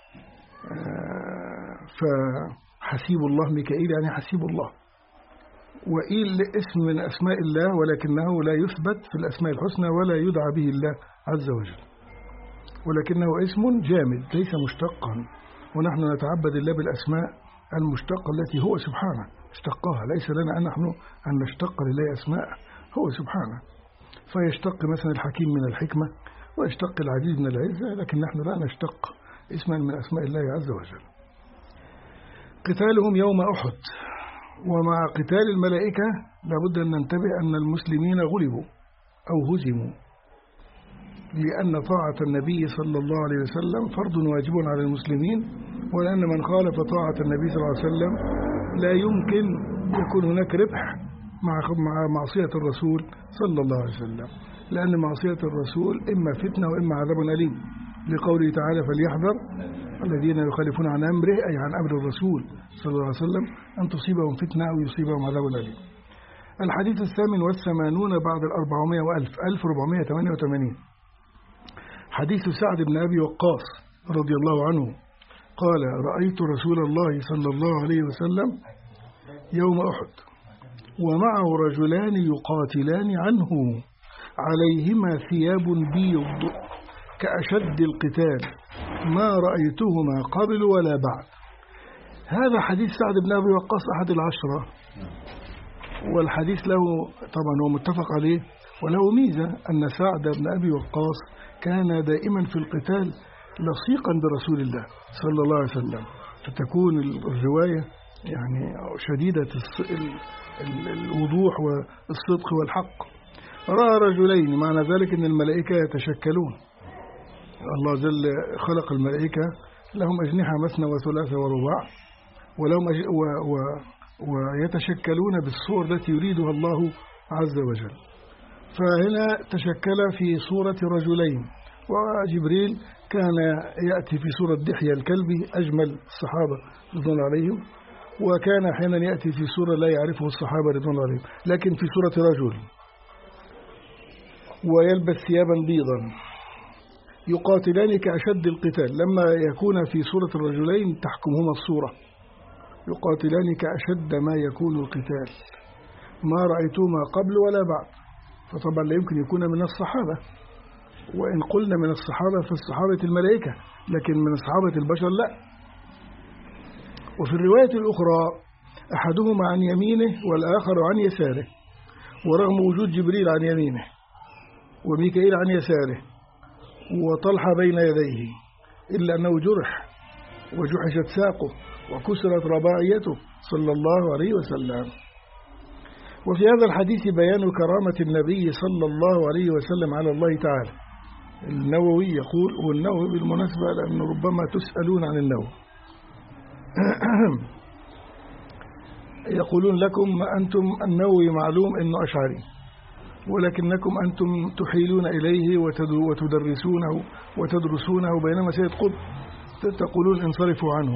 آه فحسيب الله ميكائيل يعني حسيب الله. وإيل اسم من أسماء الله ولكنه لا يثبت في الأسماء الحسنى ولا يدعى به الله عز وجل، ولكنه اسم جامد ليس مشتقا، ونحن نتعبد الله بالأسماء المشتقة التي هو سبحانه اشتقاها. ليس لنا أن نحن أن نشتق لله أسماء، هو سبحانه. فيشتق مثلا الحكيم من الحكمة ويشتق العزيز من العزة، لكن نحن لا نشتق اسما من أسماء الله عز وجل. قتالهم يوم أحد. ومع قتال الملائكة لابد أن ننتبه أن المسلمين غلبوا أو هزموا، لأن طاعة النبي صلى الله عليه وسلم فرض واجب على المسلمين، ولأن من خالف طاعة النبي صلى الله عليه وسلم لا يمكن يكون هناك ربح مع معصية الرسول صلى الله عليه وسلم، لأن معصية الرسول إما فتنة وإما عذاب أليم، لقوله تعالى فليحذر الذين يخالفون عن أمره أي عن أمر الرسول صلى الله عليه وسلم أن تصيبهم فتنة أو يصيبهم عذاب أليم. الحديث الثامن والثمانون بعد الأربعمائة وألف ألف وأربعمائة وثمانية وثمانين، حديث سعد بن أبي وقاص رضي الله عنه قال رأيت رسول الله صلى الله عليه وسلم يوم أحد ومعه رجلان يقاتلان عنه عليهما ثياب بيض كأشد القتال ما رأيتهما قبل ولا بعد. هذا حديث سعد بن أبي وقاص أحد العشرة، والحديث له طبعا هو متفق عليه، وله ميزة أن سعد بن أبي وقاص كان دائما في القتال لصيقا برسول الله صلى الله عليه وسلم، فتكون الرواية يعني شديدة الوضوح والصدق والحق. رأى رجلين، معنى ذلك أن الملائكة يتشكلون، الله جل خلق الملائكة لهم أجنحة مثنى وثلاثة ورباع، ولهم أج... و... و... ويتشكلون بالصور التي يريدها الله عز وجل. فهنا تشكل في صورة رجلين، وجبريل كان يأتي في صورة دحية الكلبي أجمل الصحابة رضوان عليهم، وكان أحيانا يأتي في صورة لا يعرفه الصحابة رضوان عليهم لكن في صورة رجل، ويلبس ثيابا بيضا يقاتلان كأشد القتال. لما يكون في صورة الرجلين تحكمهما الصورة، يقاتلان كأشد ما يكون القتال ما رأيتهما قبل ولا بعد. فطبعا لا يمكن يكون من الصحابة، وإن قلنا من الصحابة فالصحابة الملائكة، لكن من الصحابة البشر لا. وفي الرواية الأخرى أحدهما عن يمينه والآخر عن يساره، ورغم وجود جبريل عن يمينه وميكائيل عن يساره وطلحة بين يديه إلا أنه جرح وجحشت ساقه وكسرت رباعيته صلى الله عليه وسلم. وفي هذا الحديث بيان كرامة النبي صلى الله عليه وسلم على الله تعالى. النووي يقول، والنووي بالمناسبة لأنه ربما تسألون عن النووي يقولون لكم أنتم النووي معلوم أنه أشعري، ولكنكم أنتم تحيلون إليه وتدرسونه وتدرسونه، بينما سيد قطب تقولون انصرفوا عنه.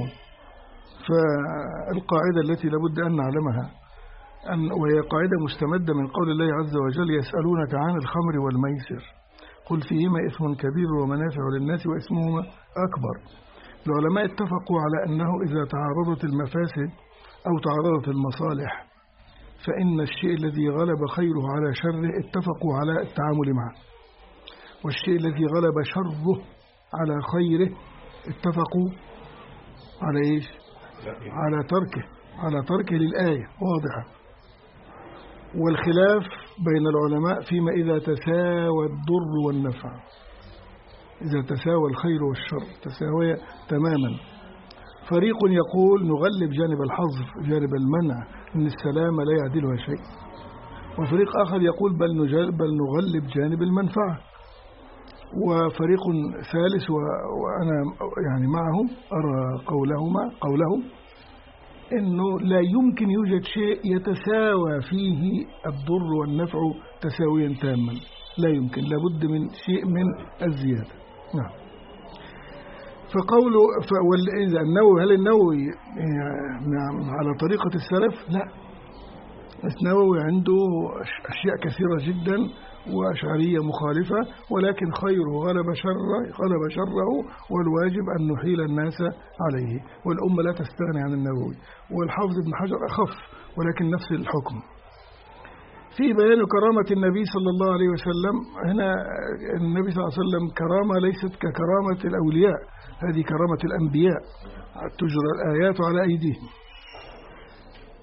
فالقاعدة التي لابد أن نعلمها أن وهي قاعدة مستمدة من قول الله عز وجل يسألونك عن الخمر والميسر قل فيهما إثم كبير ومنافع للناس وإثمهما أكبر. العلماء اتفقوا على أنه إذا تعارضت المفاسد أو تعارضت المصالح فإن الشيء الذي غلب خيره على شره اتفقوا على التعامل معه، والشيء الذي غلب شره على خيره اتفقوا على إيش؟ على تركه على تركه للآية واضحة. والخلاف بين العلماء فيما إذا تساوى الضر والنفع، إذا تساوى الخير والشر تساوي تماما. فريق يقول نغلب جانب الحظر جانب المنع إن السلامة لا يعدلها شيء، وفريق آخر يقول بل بل نغلب جانب المنفعة. وفريق ثالث وأنا يعني معهم أرى قولهما قولهم إنه لا يمكن يوجد شيء يتساوى فيه الضر والنفع تساويا تاما، لا يمكن، لابد من شيء من الزيادة. نعم. فقوله فإذا النووي هل النووي يعني على طريقة السلف؟ لا، النووي عنده أشياء كثيرة جدا وأشعرية مخالفة، ولكن خيره غلب شره غلب شره والواجب أن نحيل الناس عليه، والأمة لا تستغني عن النووي. والحافظ ابن حجر أخف ولكن نفس الحكم. في بيان كرامة النبي صلى الله عليه وسلم، هنا النبي صلى الله عليه وسلم كرامة ليست ككرامة الأولياء، هذه كرامة الأنبياء تجرى الآيات على أيديهم.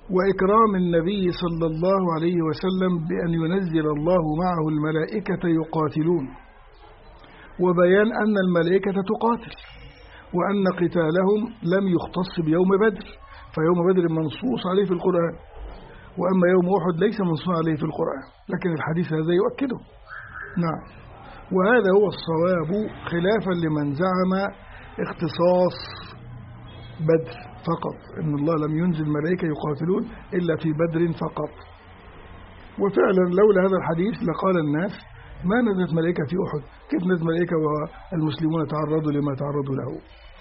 وإكرام النبي صلى الله عليه وسلم بأن ينزل الله معه الملائكة يقاتلون، وبيان أن الملائكة تقاتل، وأن قتالهم لم يختص بيوم بدر، فيوم بدر منصوص عليه في القرآن، وأما يوم أحد ليس منصوص عليه في القرآن، لكن الحديث هذا يؤكده. نعم، وهذا هو الصواب خلافا لمن زعم اختصاص بدر فقط، إن الله لم ينزل ملائكة يقاتلون إلا في بدر فقط. وفعلا لولا هذا الحديث لقال الناس ما نزلت ملائكة في أحد، كيف نزلت ملائكة والمسلمون تعرضوا لما تعرضوا له.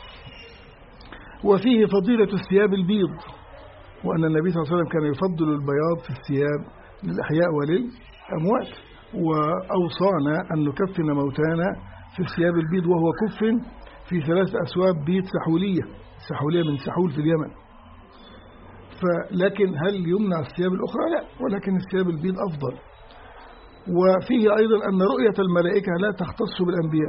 وفيه فضيلة الثياب البيض، وأن النبي صلى الله عليه وسلم كان يفضل البياض في الثياب للأحياء وللأموات، وأوصانا أن نكفن موتانا في الثياب البيض، وهو كف في ثلاث أثواب بيض سحولية، سحولية من سحول في اليمن. فلكن هل يمنع الثياب الأخرى؟ لا، ولكن الثياب البيض أفضل. وفيه أيضا أن رؤية الملائكة لا تختص بالأنبياء،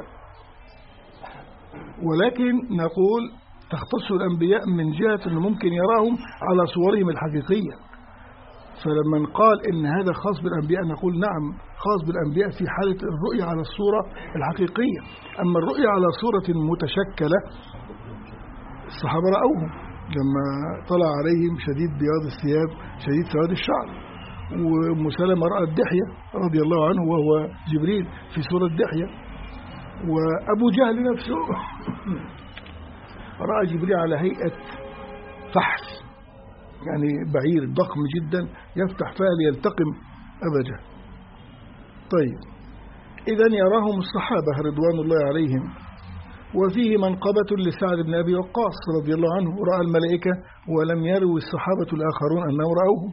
ولكن نقول تختص الأنبياء من جهة أنه ممكن يراهم على صورهم الحقيقية. فلما قال إن هذا خاص بالأنبياء نقول نعم خاص بالأنبياء في حالة الرؤية على الصورة الحقيقية. أما الرؤية على صورة متشكلة الصحابة رأوهم لما طلع عليهم شديد بياض الثياب شديد سواد الشعر، وأم سلمة رأت دحية رضي الله عنه وهو جبريل في سورة دحية، وأبو جهل نفسه رأى جبريل على هيئة فحل، يعني بعير ضخم جدا يفتح فاه ليلتقم أبا جهل. طيب، إذن يراهم الصحابة رضوان الله عليهم. وفيه منقبة لسعد بن أبي وقاص رضي الله عنه، رأى الملائكة ولم يروي الصحابة الآخرون أنه رأوهم.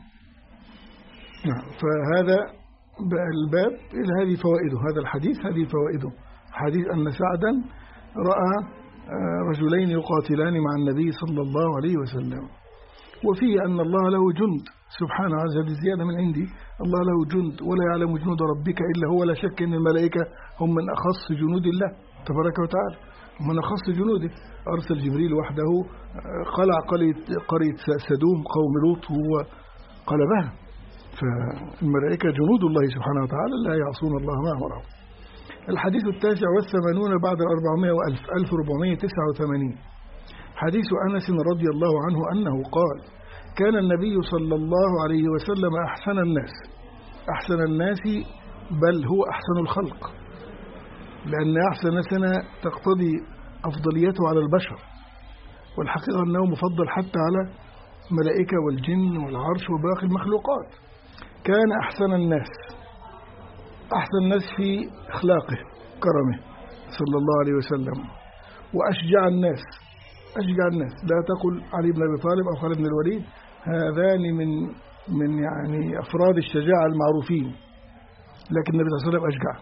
فهذا الباب إلى هذه فوائده، هذا الحديث هذه فوائده، حديث أن سعدا رأى رجلين يقاتلان مع النبي صلى الله عليه وسلم. وفيه أن الله له جند سبحانه عز وجل، زيادة من عندي، الله له جند ولا يعلم جنود ربك إلا هو. لا شك أن الملائكة هم من أخص جنود الله تبارك وتعالى، من أخص جنوده. أرسل جبريل وحده قلع قرية سدوم قوم لوط وقلبها. فالملائكة جنود الله سبحانه وتعالى لا يعصون الله ما أمرهم. الحديث التاسع والثمانون بعد الأربعمائة وألف ألف وأربعمائة وتسعة وثمانين، حديث أنس رضي الله عنه أنه قال: كان النبي صلى الله عليه وسلم أحسن الناس، أحسن الناس بل هو أحسن الخلق، لأن أحسن الناس تقتضي أفضليته على البشر، والحقيقة أنه مفضل حتى على ملائكة والجن والعرش وباقي المخلوقات. كان أحسن الناس، أحسن الناس في أخلاقه كرمه صلى الله عليه وسلم، وأشجع الناس، أشجع الناس. لا تقل علي بن أبي طالب أو خالد بن الوليد، هذان من من يعني أفراد الشجاعة المعروفين، لكن النبي صلى الله عليه وسلم أشجع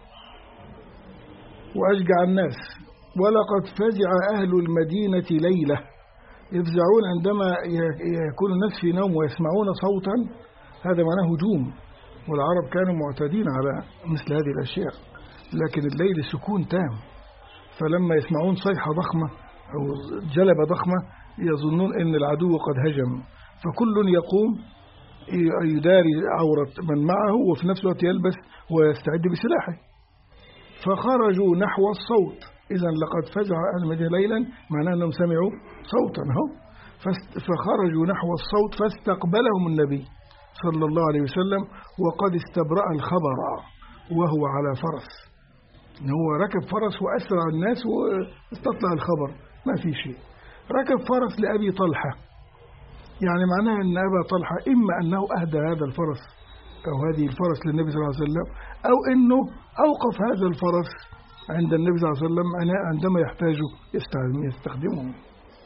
وأشجع الناس. ولقد فزع أهل المدينة ليلة، يفزعون عندما يكون الناس في نوم ويسمعون صوتا، هذا معناه هجوم، والعرب كانوا معتادين على مثل هذه الأشياء، لكن الليل سكون تام، فلما يسمعون صيحة ضخمة أو جلبة ضخمة يظنون أن العدو قد هجم، فكل يقوم يداري عورة من معه وفي نفس الوقت يلبس ويستعد بسلاحه، فخرجوا نحو الصوت. إذن لقد فزع أهل المدينة ليلا معناه أنهم سمعوا صوتا، فخرجوا نحو الصوت فاستقبلهم النبي صلى الله عليه وسلم وقد استبرأ الخبر وهو على فرس، هو ركب فرس وأسرع الناس واستطلع الخبر، ما في شيء. ركب فرس لأبي طلحة، يعني معناه أن أبا طلحة إما أنه أهدى هذا الفرس أو هذه الفرس للنبي صلى الله عليه وسلم، أو أنه أوقف هذا الفرس عند النبي صلى الله عليه وسلم عندما يحتاج يستخدمه.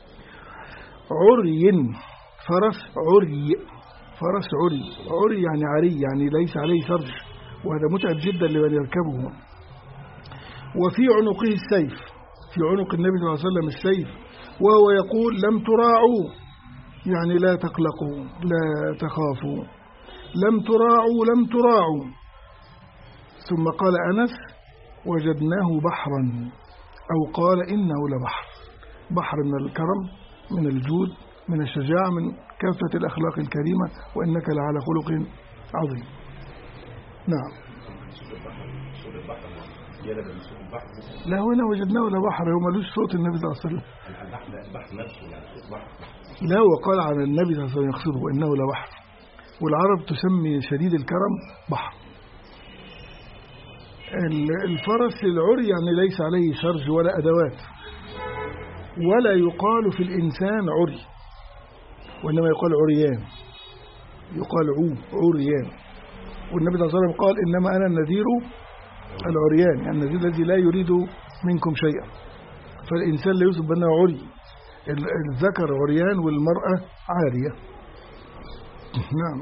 عري، فرس عري، فرس عري، عري يعني عري، يعني ليس عليه سرج، وهذا متعب جدا لمن يركبه. وفي عنقه السيف، في عنق النبي صلى الله عليه وسلم السيف، وهو يقول: لم تراعوا، يعني لا تقلقوا لا تخافوا، لم تراعوا لم تراعوا. ثم قال أنس: وجدناه بحرا، أو قال إنه لبحر، بحر من الكرم من الجود من الشجاعة، من كافة الأخلاق الكريمة، وإنك لعلى خلق عظيم. نعم. لا هنا وجدناه لا بحر، هو ملوش صوت النبي صلى الله عليه وسلم. لا وقال عن النبي صلى الله عليه وسلم يقصده وإنه لا بحر، والعرب تسمي شديد الكرم بحر. الفرس العري يعني ليس عليه شرج ولا أدوات، ولا يقال في الإنسان عري، وإنما يقال عريان، يقال عو عريان. والنبي صلى الله عليه وسلم قال إنما أنا النذير العريان، يعني النذير الذي لا يريد منكم شيئا. فالإنسان لا يوصف بأنه عري، الذكر عريان والمرأة عارية. نعم.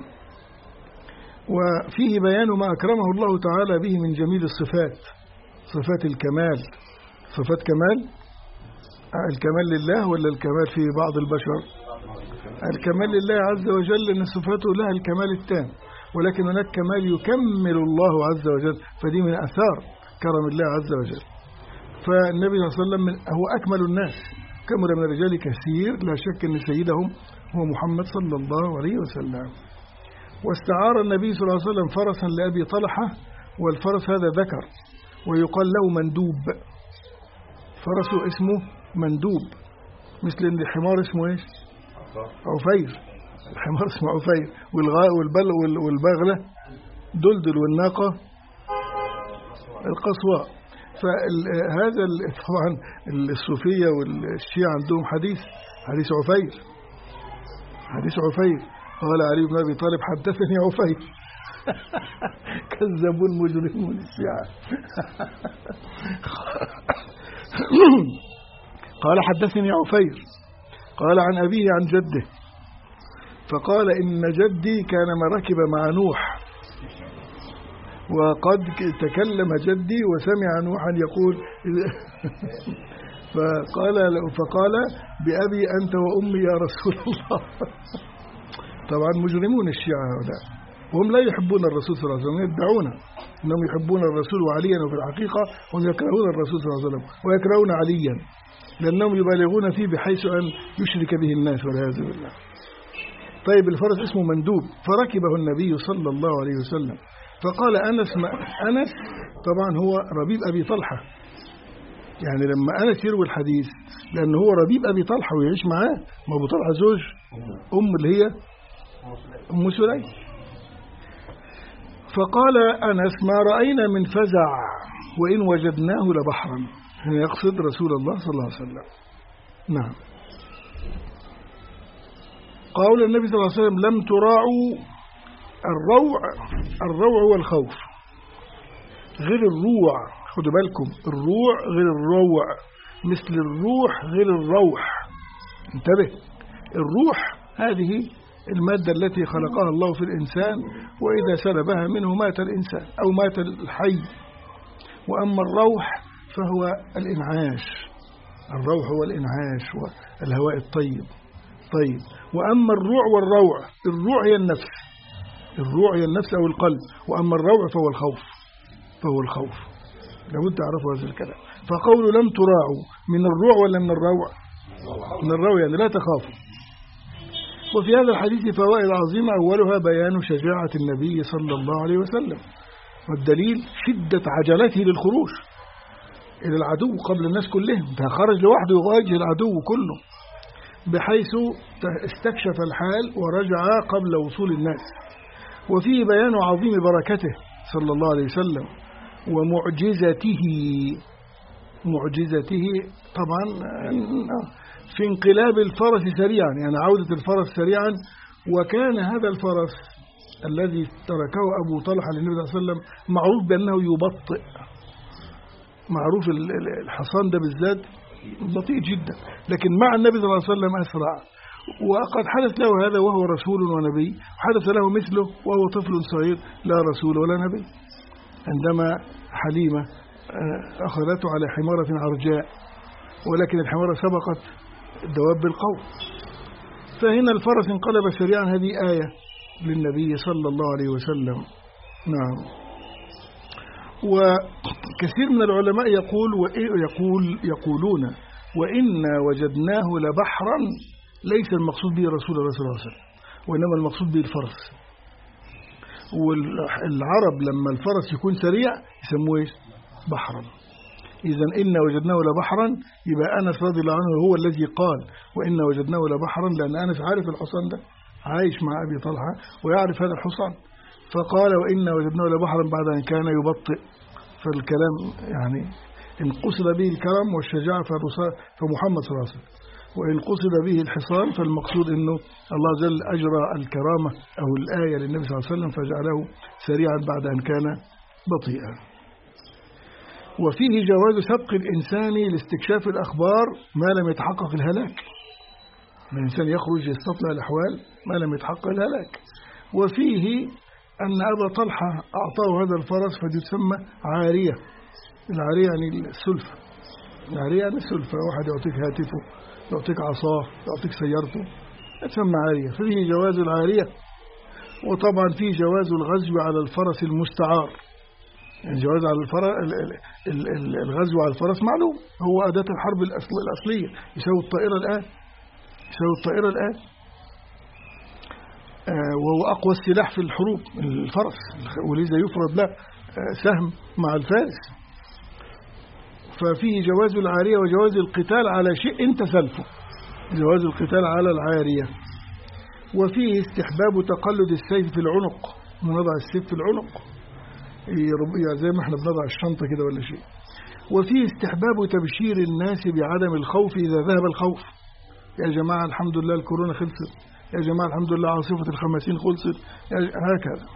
وفيه بيان ما أكرمه الله تعالى به من جميل الصفات، صفات الكمال. صفات كمال، الكمال لله ولا الكمال في بعض البشر؟ الكمال لله عز وجل، أن صفاته لها الكمال التام، ولكن هناك كمال يكمل الله عز وجل، فدي من أثار كرم الله عز وجل. فالنبي صلى الله عليه وسلم هو أكمل الناس، كمل من الرجال كثير، لا شك أن سيدهم هو محمد صلى الله عليه وسلم. واستعار النبي صلى الله عليه وسلم فرسا لأبي طلحة، والفرس هذا ذكر ويقال له مندوب، فرسه اسمه مندوب، مثل ان الحمار اسمه ايش؟ عفير. الحمار اسمه عفير، والغاء والبل والبغلة دلدل، والناقة القصواء. فهذا طبعا الصوفية والشيعة عندهم حديث حديث عفير، حديث عفير. قال علي بن أبي طالب حدثني عفير. كذبون مجرمون الشيعة. قال حدثني عفير، قال عن أبيه عن جده، فقال إن جدي كان ما ركب مع نوح، وقد تكلم جدي وسمع نوحا يقول فقال فقال بأبي أنت وأمي يا رسول الله. طبعا مجرمون الشيعة هؤلاء، وهم لا يحبون الرسول صلى الله عليه وسلم، يدعون أنهم يحبون الرسول وعليا، وفي الحقيقة هم يكرهون الرسول صلى الله عليه وسلم ويكرهون عليا، لأنهم يبالغون فيه بحيث أن يشرك به الناس والعياذ بالله. طيب الفرس اسمه مندوب، فركبه النبي صلى الله عليه وسلم، فقال أنس ما أنس طبعا هو ربيب أبي طلحة، يعني لما أنس يروي الحديث لأنه هو ربيب أبي طلحة ويعيش معاه، ما أبو طلحة زوج أم اللي هي أم سليم. فقال أنس ما رأينا من فزع وإن وجدناه لبحرا، هنا يقصد رسول الله صلى الله عليه وسلم. نعم. قول النبي صلى الله عليه وسلم لم تراعوا الروع، الروع هو الخوف، غير الروع، خدوا بالكم، الروع غير الروع، مثل الروح غير الروح، انتبه. الروح هذه المادة التي خلقها الله في الإنسان، وإذا سلبها منه مات الإنسان أو مات الحي. وأما الروح فهو الإنعاش، الروح هو الإنعاش والهواء الطيب. طيب، وأما الروع والروع، الروع هي النفس، الروع هي النفس أو القلب، وأما الروع فهو الخوف، فهو الخوف. لابد تعرفوا هذا الكلام. فقول لم تراعوا من الروع ولا من الروع؟ من الروع، يعني لا تخافوا. وفي هذا الحديث فوائد عظيمة، أولها بيان شجاعة النبي صلى الله عليه وسلم، والدليل شدة عجلته للخروج إلى العدو قبل الناس كلهم، ده خرج لوحده يواجه العدو كله، بحيث استكشف الحال ورجع قبل وصول الناس. وفيه بيان عظيم بركته صلى الله عليه وسلم ومعجزته، معجزته طبعا في انقلاب الفرس سريعا، يعني عودة الفرس سريعا. وكان هذا الفرس الذي تركه أبو طلحة للنبي صلى الله عليه وسلم معروف بأنه يبطئ، معروف الحصان ده بالذات بطيء جدا، لكن مع النبي صلى الله عليه وسلم أسرع. وقد حدث له هذا وهو رسول ونبي، وحدث له مثله وهو طفل صغير لا رسول ولا نبي، عندما حليمة أخذته على حمارة عرجاء، ولكن الحمارة سبقت دواب القوم. فهنا الفرس انقلب سريعا، هذه آية للنبي صلى الله عليه وسلم. نعم. وكثير من العلماء يقول ويقول يقولون وإنا وجدناه لبحرا ليس المقصود به رسول الله صلى الله عليه وسلم، وإنما المقصود به الفرس. والعرب لما الفرس يكون سريع يسموه إيش؟ بحرا. إذا إن وجدناه لبحرا، يبقى أنس رضي الله عنه هو الذي قال وإن وجدناه لبحرا، لأن أنس عارف الحصان ده، عايش مع أبي طلحة ويعرف هذا الحصان، فقال وإن وجدناه لبحرا بعد أن كان يبطئ. فالكلام يعني إن قصد به الكرم والشجاعة فمحمد صلى الله عليه وسلم، وإن قصد به الحصان فالمقصود أنه الله جل أجرى الكرامة أو الآية للنبي صلى الله عليه وسلم فجعله سريعا بعد أن كان بطيئا. وفيه جواز سبق الإنسان لاستكشاف الأخبار ما لم يتحقق الهلاك. الإنسان يخرج يستطلع الأحوال ما لم يتحقق الهلاك. وفيه أن أبا طلحة أعطاه هذا الفرس فتسمى عارية. العارية يعني السلفة، العارية يعني السلفة، واحد يعطيك هاتفه، يعطيك عصاه، يعطيك سيارته، تسمى عارية. فيه جواز العارية. وطبعا فيه جواز الغزو على الفرس المستعار. يعني جواز على الفرس، الغزو على الفرس معلوم هو أداة الحرب الأصل الأصلية، يساوي الطائرة الآن، يساوي الطائرة الآن، آه وهو أقوى السلاح في الحروب الفرس، ولذا يفرض له آه سهم مع الفارس. ففيه جواز العارية وجواز القتال على شيء انت سلفه، جواز القتال على العارية. وفيه استحباب تقلد السيف في العنق، نضع السيف في العنق يعني زي ما احنا بنضع الشنطة كده ولا شيء. وفيه استحباب تبشير الناس بعدم الخوف إذا ذهب الخوف. يا جماعة الحمد لله الكورونا خلصت، يا جماعة الحمد لله عاصفة الخمسين خلصت، هكذا.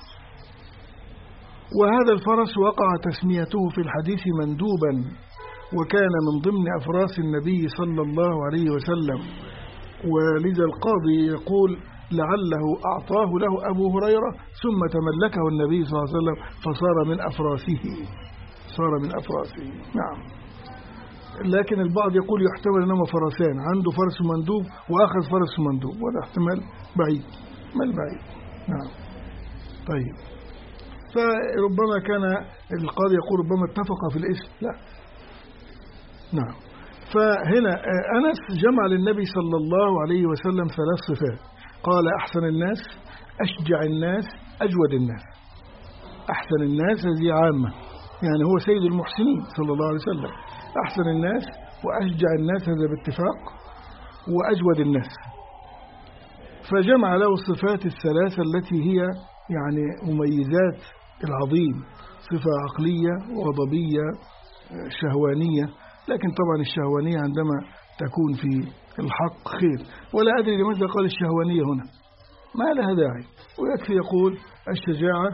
وهذا الفرس وقع تسميته في الحديث مندوبا، وكان من ضمن أفراس النبي صلى الله عليه وسلم. ولذا القاضي يقول لعله أعطاه له أبو هريرة ثم تملكه النبي صلى الله عليه وسلم فصار من أفراسه، صار من أفراسه. نعم. لكن البعض يقول يحتمل أنهما فرسان، عنده فرس مندوب وأخذ فرس مندوب، وهذا احتمال بعيد، ما البعيد. نعم. طيب، فربما كان القاضي يقول ربما اتفق في الاسم، لا. نعم. فهنا أنس جمع للنبي صلى الله عليه وسلم ثلاث صفات، قال أحسن الناس، أشجع الناس، أجود الناس. أحسن الناس هذه عامة، يعني هو سيد المحسنين صلى الله عليه وسلم. أحسن الناس وأشجع الناس هذا باتفاق، وأجود الناس. فجمع له الصفات الثلاثة التي هي يعني مميزات العظيم، صفة عقلية وغضبية شهوانية. لكن طبعا الشهوانية عندما تكون في الحق خير، ولا أدري لماذا قال الشهوانية هنا، ما لها داعي، ويكفي يقول الشجاعة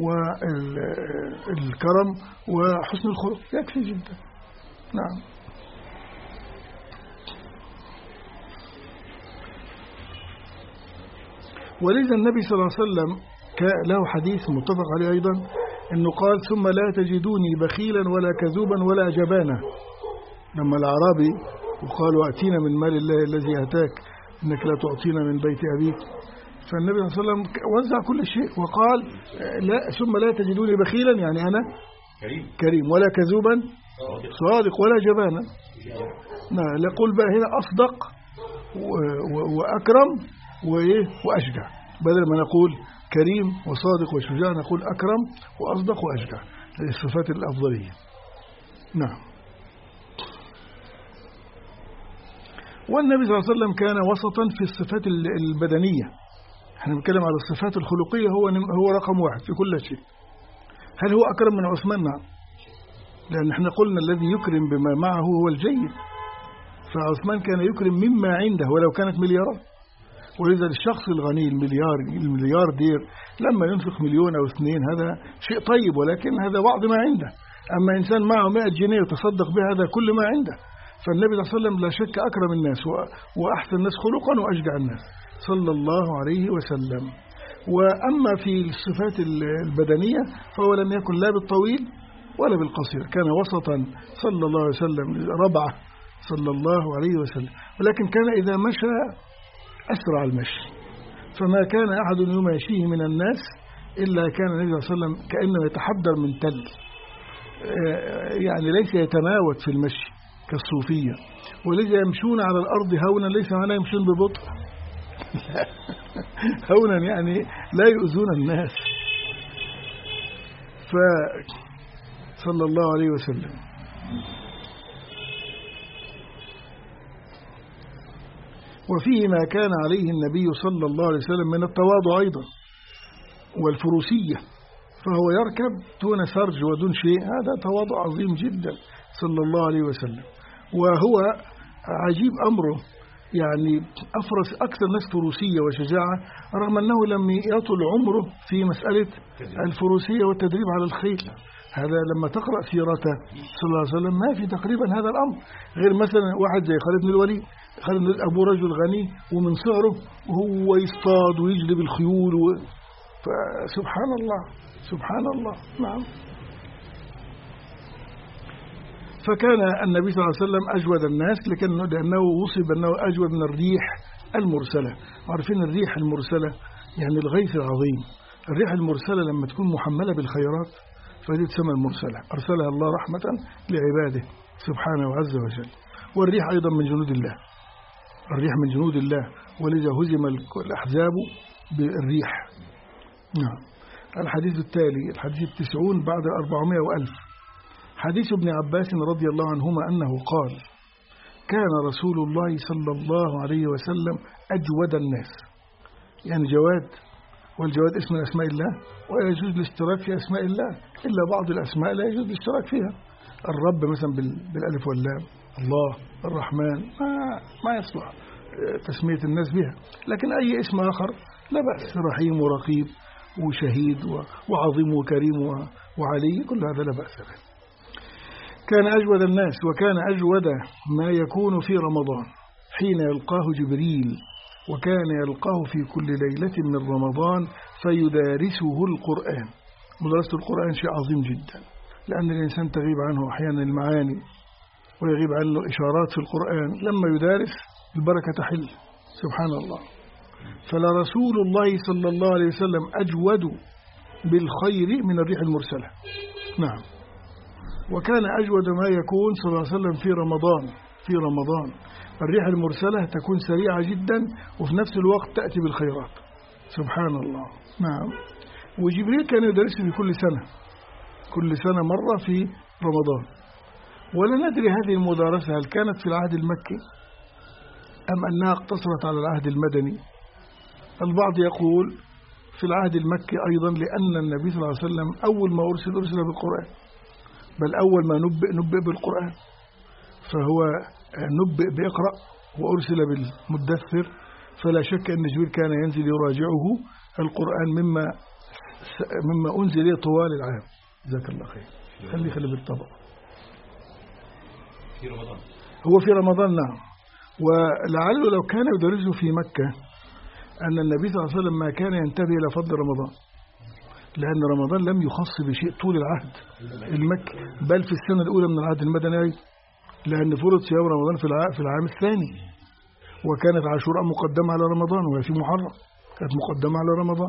والكرم وحسن الخلق، يكفي جدا. نعم. ولذا النبي صلى الله عليه وسلم له حديث متفق عليه أيضا، أنه قال ثم لا تجدوني بخيلا ولا كذوبا ولا جبانا. لما الأعرابي وقالوا أتينا من مال الله الذي أتاك إنك لا تعطينا من بيت أبيك، فالنبي صلى الله عليه وسلم وزع كل شيء وقال لا ثم لا تجدوني بخيلا، يعني أنا كريم, كريم ولا كذوبا صادق ولا جبانا. نعم. نقول بقى هنا أصدق وأكرم وأشجع، بدل ما نقول كريم وصادق وشجاع نقول أكرم وأصدق وأشجع، الصفات الأفضلية. نعم. والنبي صلى الله عليه وسلم كان وسطا في الصفات البدنية. احنا بنتكلم على الصفات الخلقية، هو هو رقم واحد في كل شيء. هل هو أكرم من عثمان؟ نعم، لأن احنا قلنا الذي يكرم بما معه هو الجيد، فعثمان كان يكرم مما عنده ولو كانت مليارات. ولذا الشخص الغني المليار المليار دير لما ينفق مليون أو اثنين هذا شيء طيب، ولكن هذا بعض ما عنده. أما إنسان معه مائة جنيه يتصدق بها هذا كل ما عنده. فالنبي صلى الله عليه وسلم لا شك أكرم الناس وأحسن الناس خلقا وأشجع الناس صلى الله عليه وسلم. وأما في الصفات البدنية فهو لم يكن لا بالطويل ولا بالقصير، كان وسطا صلى الله عليه وسلم، ربعة صلى الله عليه وسلم. ولكن كان إذا مشى أسرع المشي، فما كان أحد يماشيه من الناس إلا كان النبي صلى الله عليه وسلم كأنه يتحدر من تل، يعني ليس يتماوت في المشي كالصوفية. ولذا يمشون على الأرض هونا، ليس معناه يمشون ببطء، هونا يعني لا يؤذون الناس. فصلى الله عليه وسلم وفيه ما كان عليه النبي صلى الله عليه وسلم من التواضع أيضا والفروسية، فهو يركب دون سرج ودون شيء، هذا تواضع عظيم جدا صلى الله عليه وسلم. وهو عجيب أمره، يعني أفرس أكثر ناس فروسية وشجاعة، رغم أنه لم يطل عمره في مسألة الفروسية والتدريب على الخيل. هذا لما تقرأ سيرته صلى الله عليه وسلم ما في تقريبا هذا الأمر، غير مثلا واحد زي خالد بن الوليد. خالد بن أبو رجل غني ومن صغره وهو يصطاد ويجلب الخيول و... فسبحان الله سبحان الله. نعم. فكان النبي صلى الله عليه وسلم أجود الناس، لأنه وصف أنه أجود من الريح المرسلة. عارفين الريح المرسلة يعني الغيث العظيم. الريح المرسلة لما تكون محملة بالخيرات فهذه تسمى المرسلة، أرسلها الله رحمة لعباده سبحانه وعز وجل. والريح أيضا من جنود الله، الريح من جنود الله، ولذا هزم الأحزاب بالريح. نعم. الحديث التالي الحديث التسعون بعد أربعمائة وألف، حديث ابن عباس رضي الله عنهما أنه قال: كان رسول الله صلى الله عليه وسلم أجود الناس، يعني جواد، والجواد اسم من أسماء الله، ويجوز الاشتراك في أسماء الله، إلا بعض الأسماء لا يجوز الاشتراك فيها. الرب مثلا بالألف واللام، الله، الرحمن، ما, ما يصلح تسمية الناس بها، لكن أي اسم آخر لا بأس، رحيم ورقيب وشهيد وعظيم وكريم وعلي، كل هذا لا بأس به. كان أجود الناس، وكان أجود ما يكون في رمضان حين يلقاه جبريل، وكان يلقاه في كل ليلة من رمضان فيدارسه القرآن. مدرسة القرآن شيء عظيم جدا، لأن الإنسان تغيب عنه أحيانا المعاني ويغيب عنه الإشارات في القرآن، لما يدارس البركة تحل سبحان الله. فلرسول الله صلى الله عليه وسلم أجود بالخير من الريح المرسلة. نعم. وكان أجود ما يكون صلى الله عليه وسلم في رمضان في رمضان الريح المرسلة تكون سريعة جدا وفي نفس الوقت تأتي بالخيرات سبحان الله. نعم. وجبريل كان يدرسه في كل سنة كل سنة مرة في رمضان. ولا ندري هذه المدارسة هل كانت في العهد المكي أم أنها اقتصرت على العهد المدني. البعض يقول في العهد المكي أيضا، لأن النبي صلى الله عليه وسلم أول ما أرسل أرسل بالقرآن، بل أول ما نبئ نبئ بالقرآن، فهو نبئ بإقرأ وأرسل بالمدثر، فلا شك أن جبريل كان ينزل يراجعه القرآن مما مما أنزل إليه طوال العام. جزاك الله خير. خلي خلي بالطبع في رمضان، هو في رمضان. نعم. ولعله لو كان يدرسه في مكة أن النبي صلى الله عليه وسلم ما كان ينتبه إلى فضل رمضان، لأن رمضان لم يخص بشيء طول العهد المكي، بل في السنة الأولى من العهد المدني، لأن فرض صيام رمضان في العام الثاني، وكانت عاشوراء مقدمة على رمضان، وهي في محرم كانت مقدمة على رمضان.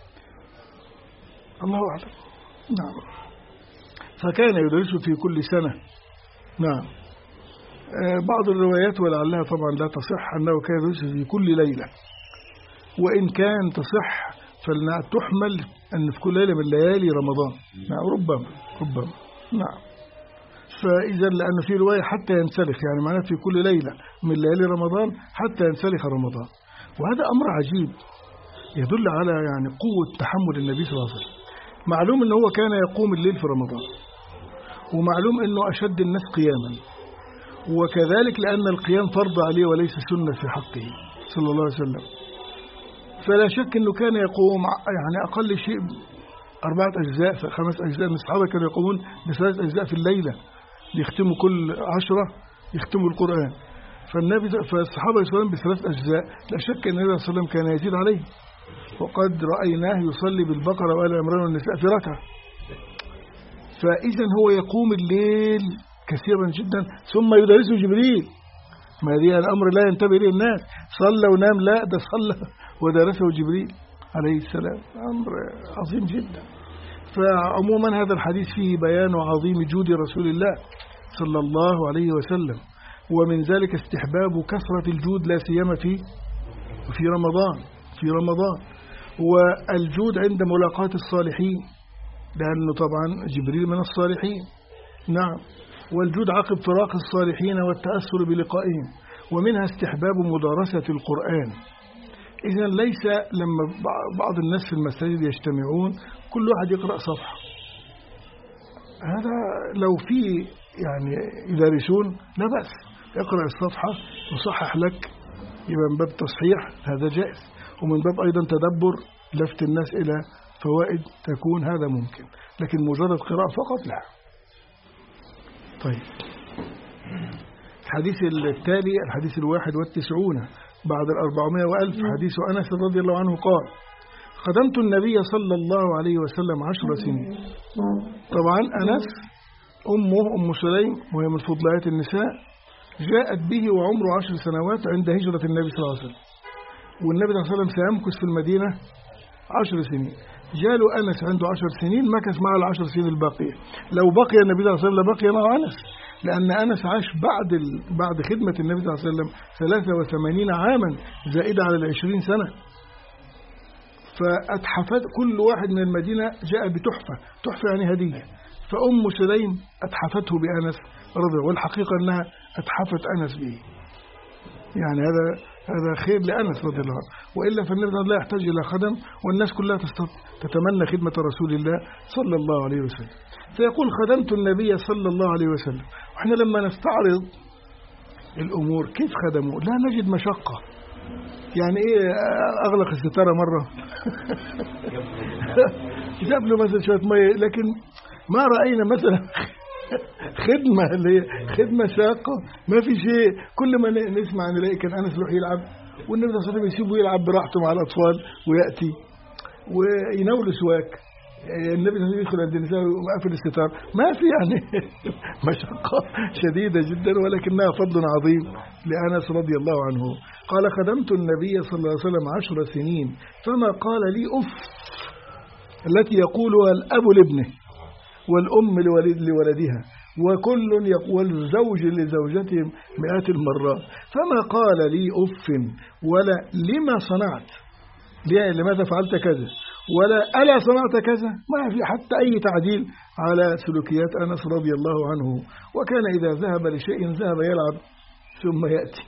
الله أعلم. نعم. فكان يدرسه في كل سنة. نعم. بعض الروايات ولعلها طبعا لا تصح أنه كان يدرسه في كل ليلة، وإن كان تصح فلنا تحمل أن في كل ليلة من ليالي رمضان. نعم. ربما ربما نعم. فإذا لأن في رواية حتى ينسلخ، يعني معناه في كل ليلة من ليالي رمضان حتى ينسلخ رمضان. وهذا أمر عجيب يدل على يعني قوة تحمل النبي صلى الله عليه وسلم. معلوم أنه هو كان يقوم الليل في رمضان، ومعلوم أنه أشد الناس قياما، وكذلك لأن القيام فرض عليه وليس سنة في حقه صلى الله عليه وسلم. فلا شك أنه كان يقوم يعني أقل شيء أربعة أجزاء خمس أجزاء من الصحابة كانوا يقومون بثلاث أجزاء في الليلة، يختموا كل عشرة يختموا القرآن. فالنبي فالصحابة يصلون بثلاث أجزاء، لا شك أن النبي صلى الله عليه وسلم كان يزيد عليه، وقد رأيناه يصلي بالبقرة وآل عمران والنساء في ركعة. فإذا هو يقوم الليل كثيرا جدا، ثم يدرسه جبريل. ما هذه الأمر لا ينتبه إليه الناس، صلى ونام، لا ده صلى ودرسه جبريل عليه السلام. أمر عظيم جدا. فعموما هذا الحديث فيه بيان عظيم جود رسول الله صلى الله عليه وسلم، ومن ذلك استحباب كثرة الجود لا سيما في وفي رمضان في رمضان والجود عند ملاقاة الصالحين لأنه طبعا جبريل من الصالحين. نعم. والجود عقب فراق الصالحين والتأثر بلقائهم. ومنها استحباب مدارسة القرآن. إذا ليس لما بعض الناس في المساجد يجتمعون كل واحد يقرأ صفحة، هذا لو في يعني يدارسون لا بأس، اقرأ الصفحة وصحح لك، يبقى من باب تصحيح هذا جائز، ومن باب أيضا تدبر لفت الناس إلى فوائد تكون هذا ممكن، لكن مجرد قراءة فقط لا. طيب الحديث التالي الحديث الواحد والتسعون بعد الأربعمائة وألف، حديث أنس رضي الله عنه قال: خدمت النبي صلى الله عليه وسلم عشر سنين. طبعا أنس أمه أم سليم وهي من فضليات النساء جاءت به وعمره عشر سنوات عند هجرة النبي صلى الله عليه وسلم، والنبي صلى الله عليه وسلم سيمكث في المدينة عشر سنين. جاله أنس عنده عشر سنين، مكث مع العشر سنين الباقية. لو بقي النبي صلى الله عليه وسلم لبقي مع أنس، لأن أنس عاش بعد ال... بعد خدمة النبي صلى الله عليه وسلم ثلاثة وثمانين عاما زائدة على العشرين سنة. فأتحفت كل واحد من المدينة جاء بتحفة، تحفة يعني هدية. فأم سليم أتحفته بأنس رضي الله، والحقيقة أنها أتحفت أنس به، يعني هذا هذا خير لأنس رضي الله عنه، وإلا فالنبي لا يحتاج إلى خدم، والناس كلها تتمنى خدمة رسول الله صلى الله عليه وسلم. فيقول: خدمت النبي صلى الله عليه وسلم. وإحنا لما نستعرض الأمور كيف خدموا لا نجد مشقة. يعني إيه أغلق الستارة مرة جاب له مثلا شوية مية، لكن ما رأينا مثلا خدمة اللي هي خدمة شاقة، ما في شيء. كل ما نسمع نلاقي كان أنس يروح يلعب، والنبي صلى الله عليه وسلم يسيبه يلعب براحته مع الأطفال ويأتي ويناول سواك. النبي صلى الله عليه وسلم يدخل عند النساء وقفل الستار، ما في يعني مشقة شديدة جدا، ولكنها فضل عظيم لأنس رضي الله عنه. قال: خدمت النبي صلى الله عليه وسلم عشر سنين فما قال لي أف، التي يقولها الأب لابنه والأم لولدها وكل يقول الزوج لزوجته مئات المرات، فما قال لي أف ولا لما صنعت، لماذا فعلت كذا، ولا ألا صنعت كذا، ما في حتى أي تعديل على سلوكيات أنس رضي الله عنه. وكان إذا ذهب لشيء ذهب يلعب ثم يأتي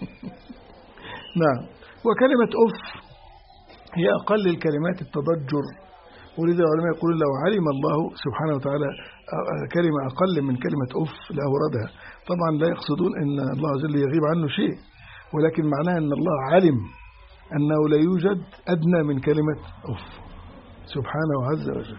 نعم. وكلمة أف هي أقل الكلمات التضجر، ولذا العلماء يقولون لو علم الله سبحانه وتعالى كلمة أقل من كلمة أف لأوردها. طبعا لا يقصدون أن الله عز وجل يغيب عنه شيء، ولكن معناه أن الله علم أنه لا يوجد أدنى من كلمة أف سبحانه عز وجل.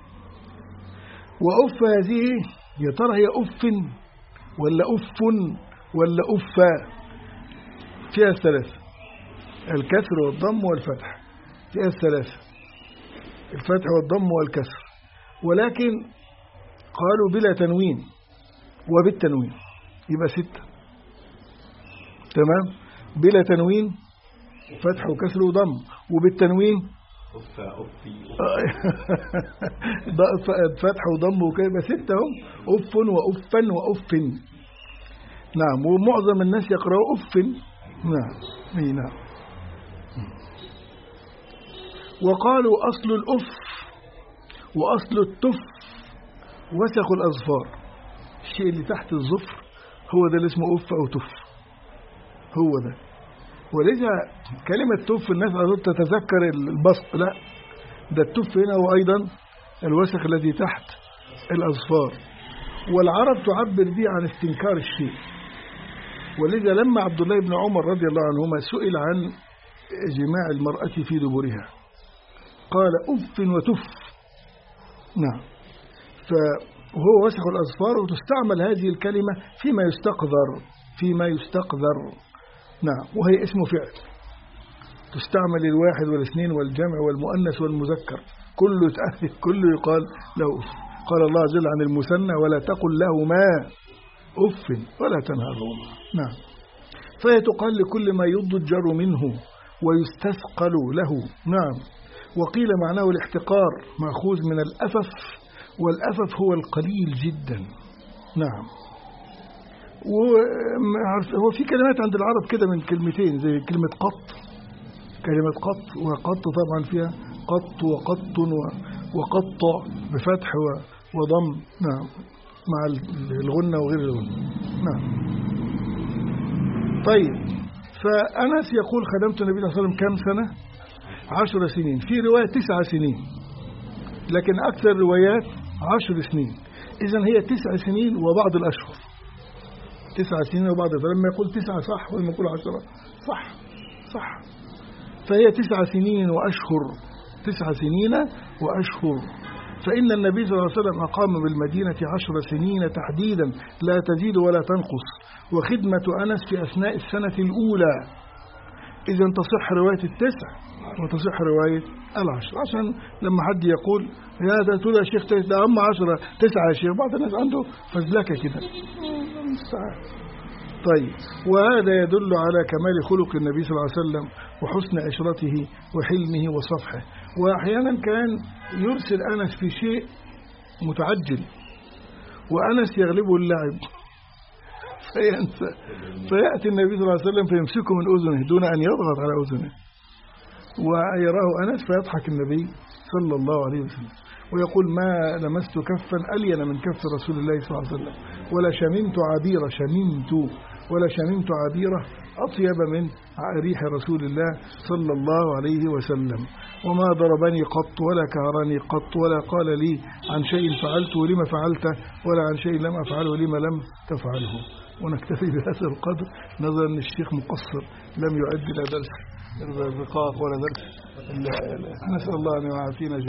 وأف هذه يا ترى هي أف ولا أف ولا أفا؟ فيها الثلاثة، الكسر والضم والفتح، فيها الثلاثة، الفتح والضم والكسر، ولكن قالوا بلا تنوين وبالتنوين يبقى ستة. تمام؟ بلا تنوين فتح وكسر وضم، وبالتنوين فتح وضم وكده يبقى ستة هم، أف وأفا وأف. نعم. ومعظم الناس يقرأوا أف. نعم. اي نعم. وقالوا أصل الأف وأصل التف وسخ الأظفار، الشيء اللي تحت الظفر هو ده اللي اسمه أف أو تف، هو ده. ولذا كلمة تف الناس أظن تتذكر البسط، لا، ده التف هنا هو أيضا الوسخ الذي تحت الأظفار، والعرب تعبر به عن استنكار الشيء. ولذا لما عبد الله بن عمر رضي الله عنهما سئل عن جماع المرأة في دبرها قال أف وتف. نعم. فهو وسخ الأظفار، وتستعمل هذه الكلمة فيما يستقذر فيما يستقذر نعم، وهي اسم فعل، تستعمل الواحد والاثنين والجمع والمؤنث والمذكر، كله يتأثر، كله يقال له أف. قال الله عز وجل عن المثنى: ولا تقل لهما أف ولا تنهرهما. نعم. فهي تقال لكل ما يضجر منه ويستثقل له. نعم. وقيل معناه الاحتقار، مأخوذ من الأفف، والأفف هو القليل جدا. نعم. وهو في كلمات عند العرب كده من كلمتين، زي كلمة قط، كلمة قط، وقط طبعا فيها قط وقط وقط بفتح وضم، نعم، مع الغنة وغير الغنة، نعم. طيب، فأنس يقول خدمت النبي صلى الله عليه وسلم كم سنة؟ عشر سنين. في رواية تسع سنين، لكن أكثر روايات عشر سنين. إذن هي تسع سنين وبعض الأشهر، تسع سنين وبعض الأشهر. لما يقول تسعة صح، ولما يقول عشرة صح صح. فهي تسع سنين وأشهر، تسع سنين وأشهر. فإن النبي صلى الله عليه وسلم أقام بالمدينة عشر سنين تحديدا لا تزيد ولا تنقص، وخدمة أنس في أثناء السنة الأولى. إذن تصح رواية التسع وتصح رواية العشر، عشان لما حد يقول يا ده تقول يا شيخ ده هم عشرة تسعة يا شيخ، بعض الناس عنده فزلكة كده. طيب، وهذا يدل على كمال خلق النبي صلى الله عليه وسلم وحسن عشرته وحلمه وصفحه. وأحيانا كان يرسل أنس في شيء متعجل، وأنس يغلبه اللعب فينسى، فيأتي النبي صلى الله عليه وسلم فيمسكه من أذنه دون أن يضغط على أذنه، ويراه أنس فيضحك النبي صلى الله عليه وسلم ويقول ما لمست كفا ألين من كف رسول الله صلى الله عليه وسلم، ولا شممت عبيرة شممت ولا شممت عبيرة أطيب من ريح رسول الله صلى الله عليه وسلم. وما ضربني قط ولا كهرني قط ولا قال لي عن شيء فعلته لما فعلته ولا عن شيء لم أفعله لما لم تفعله. ونكتفي بهذا القدر نظرا أن الشيخ مقصر لم يعد لا درس الرقاق ولا درس. نسأل الله أن يعافينا.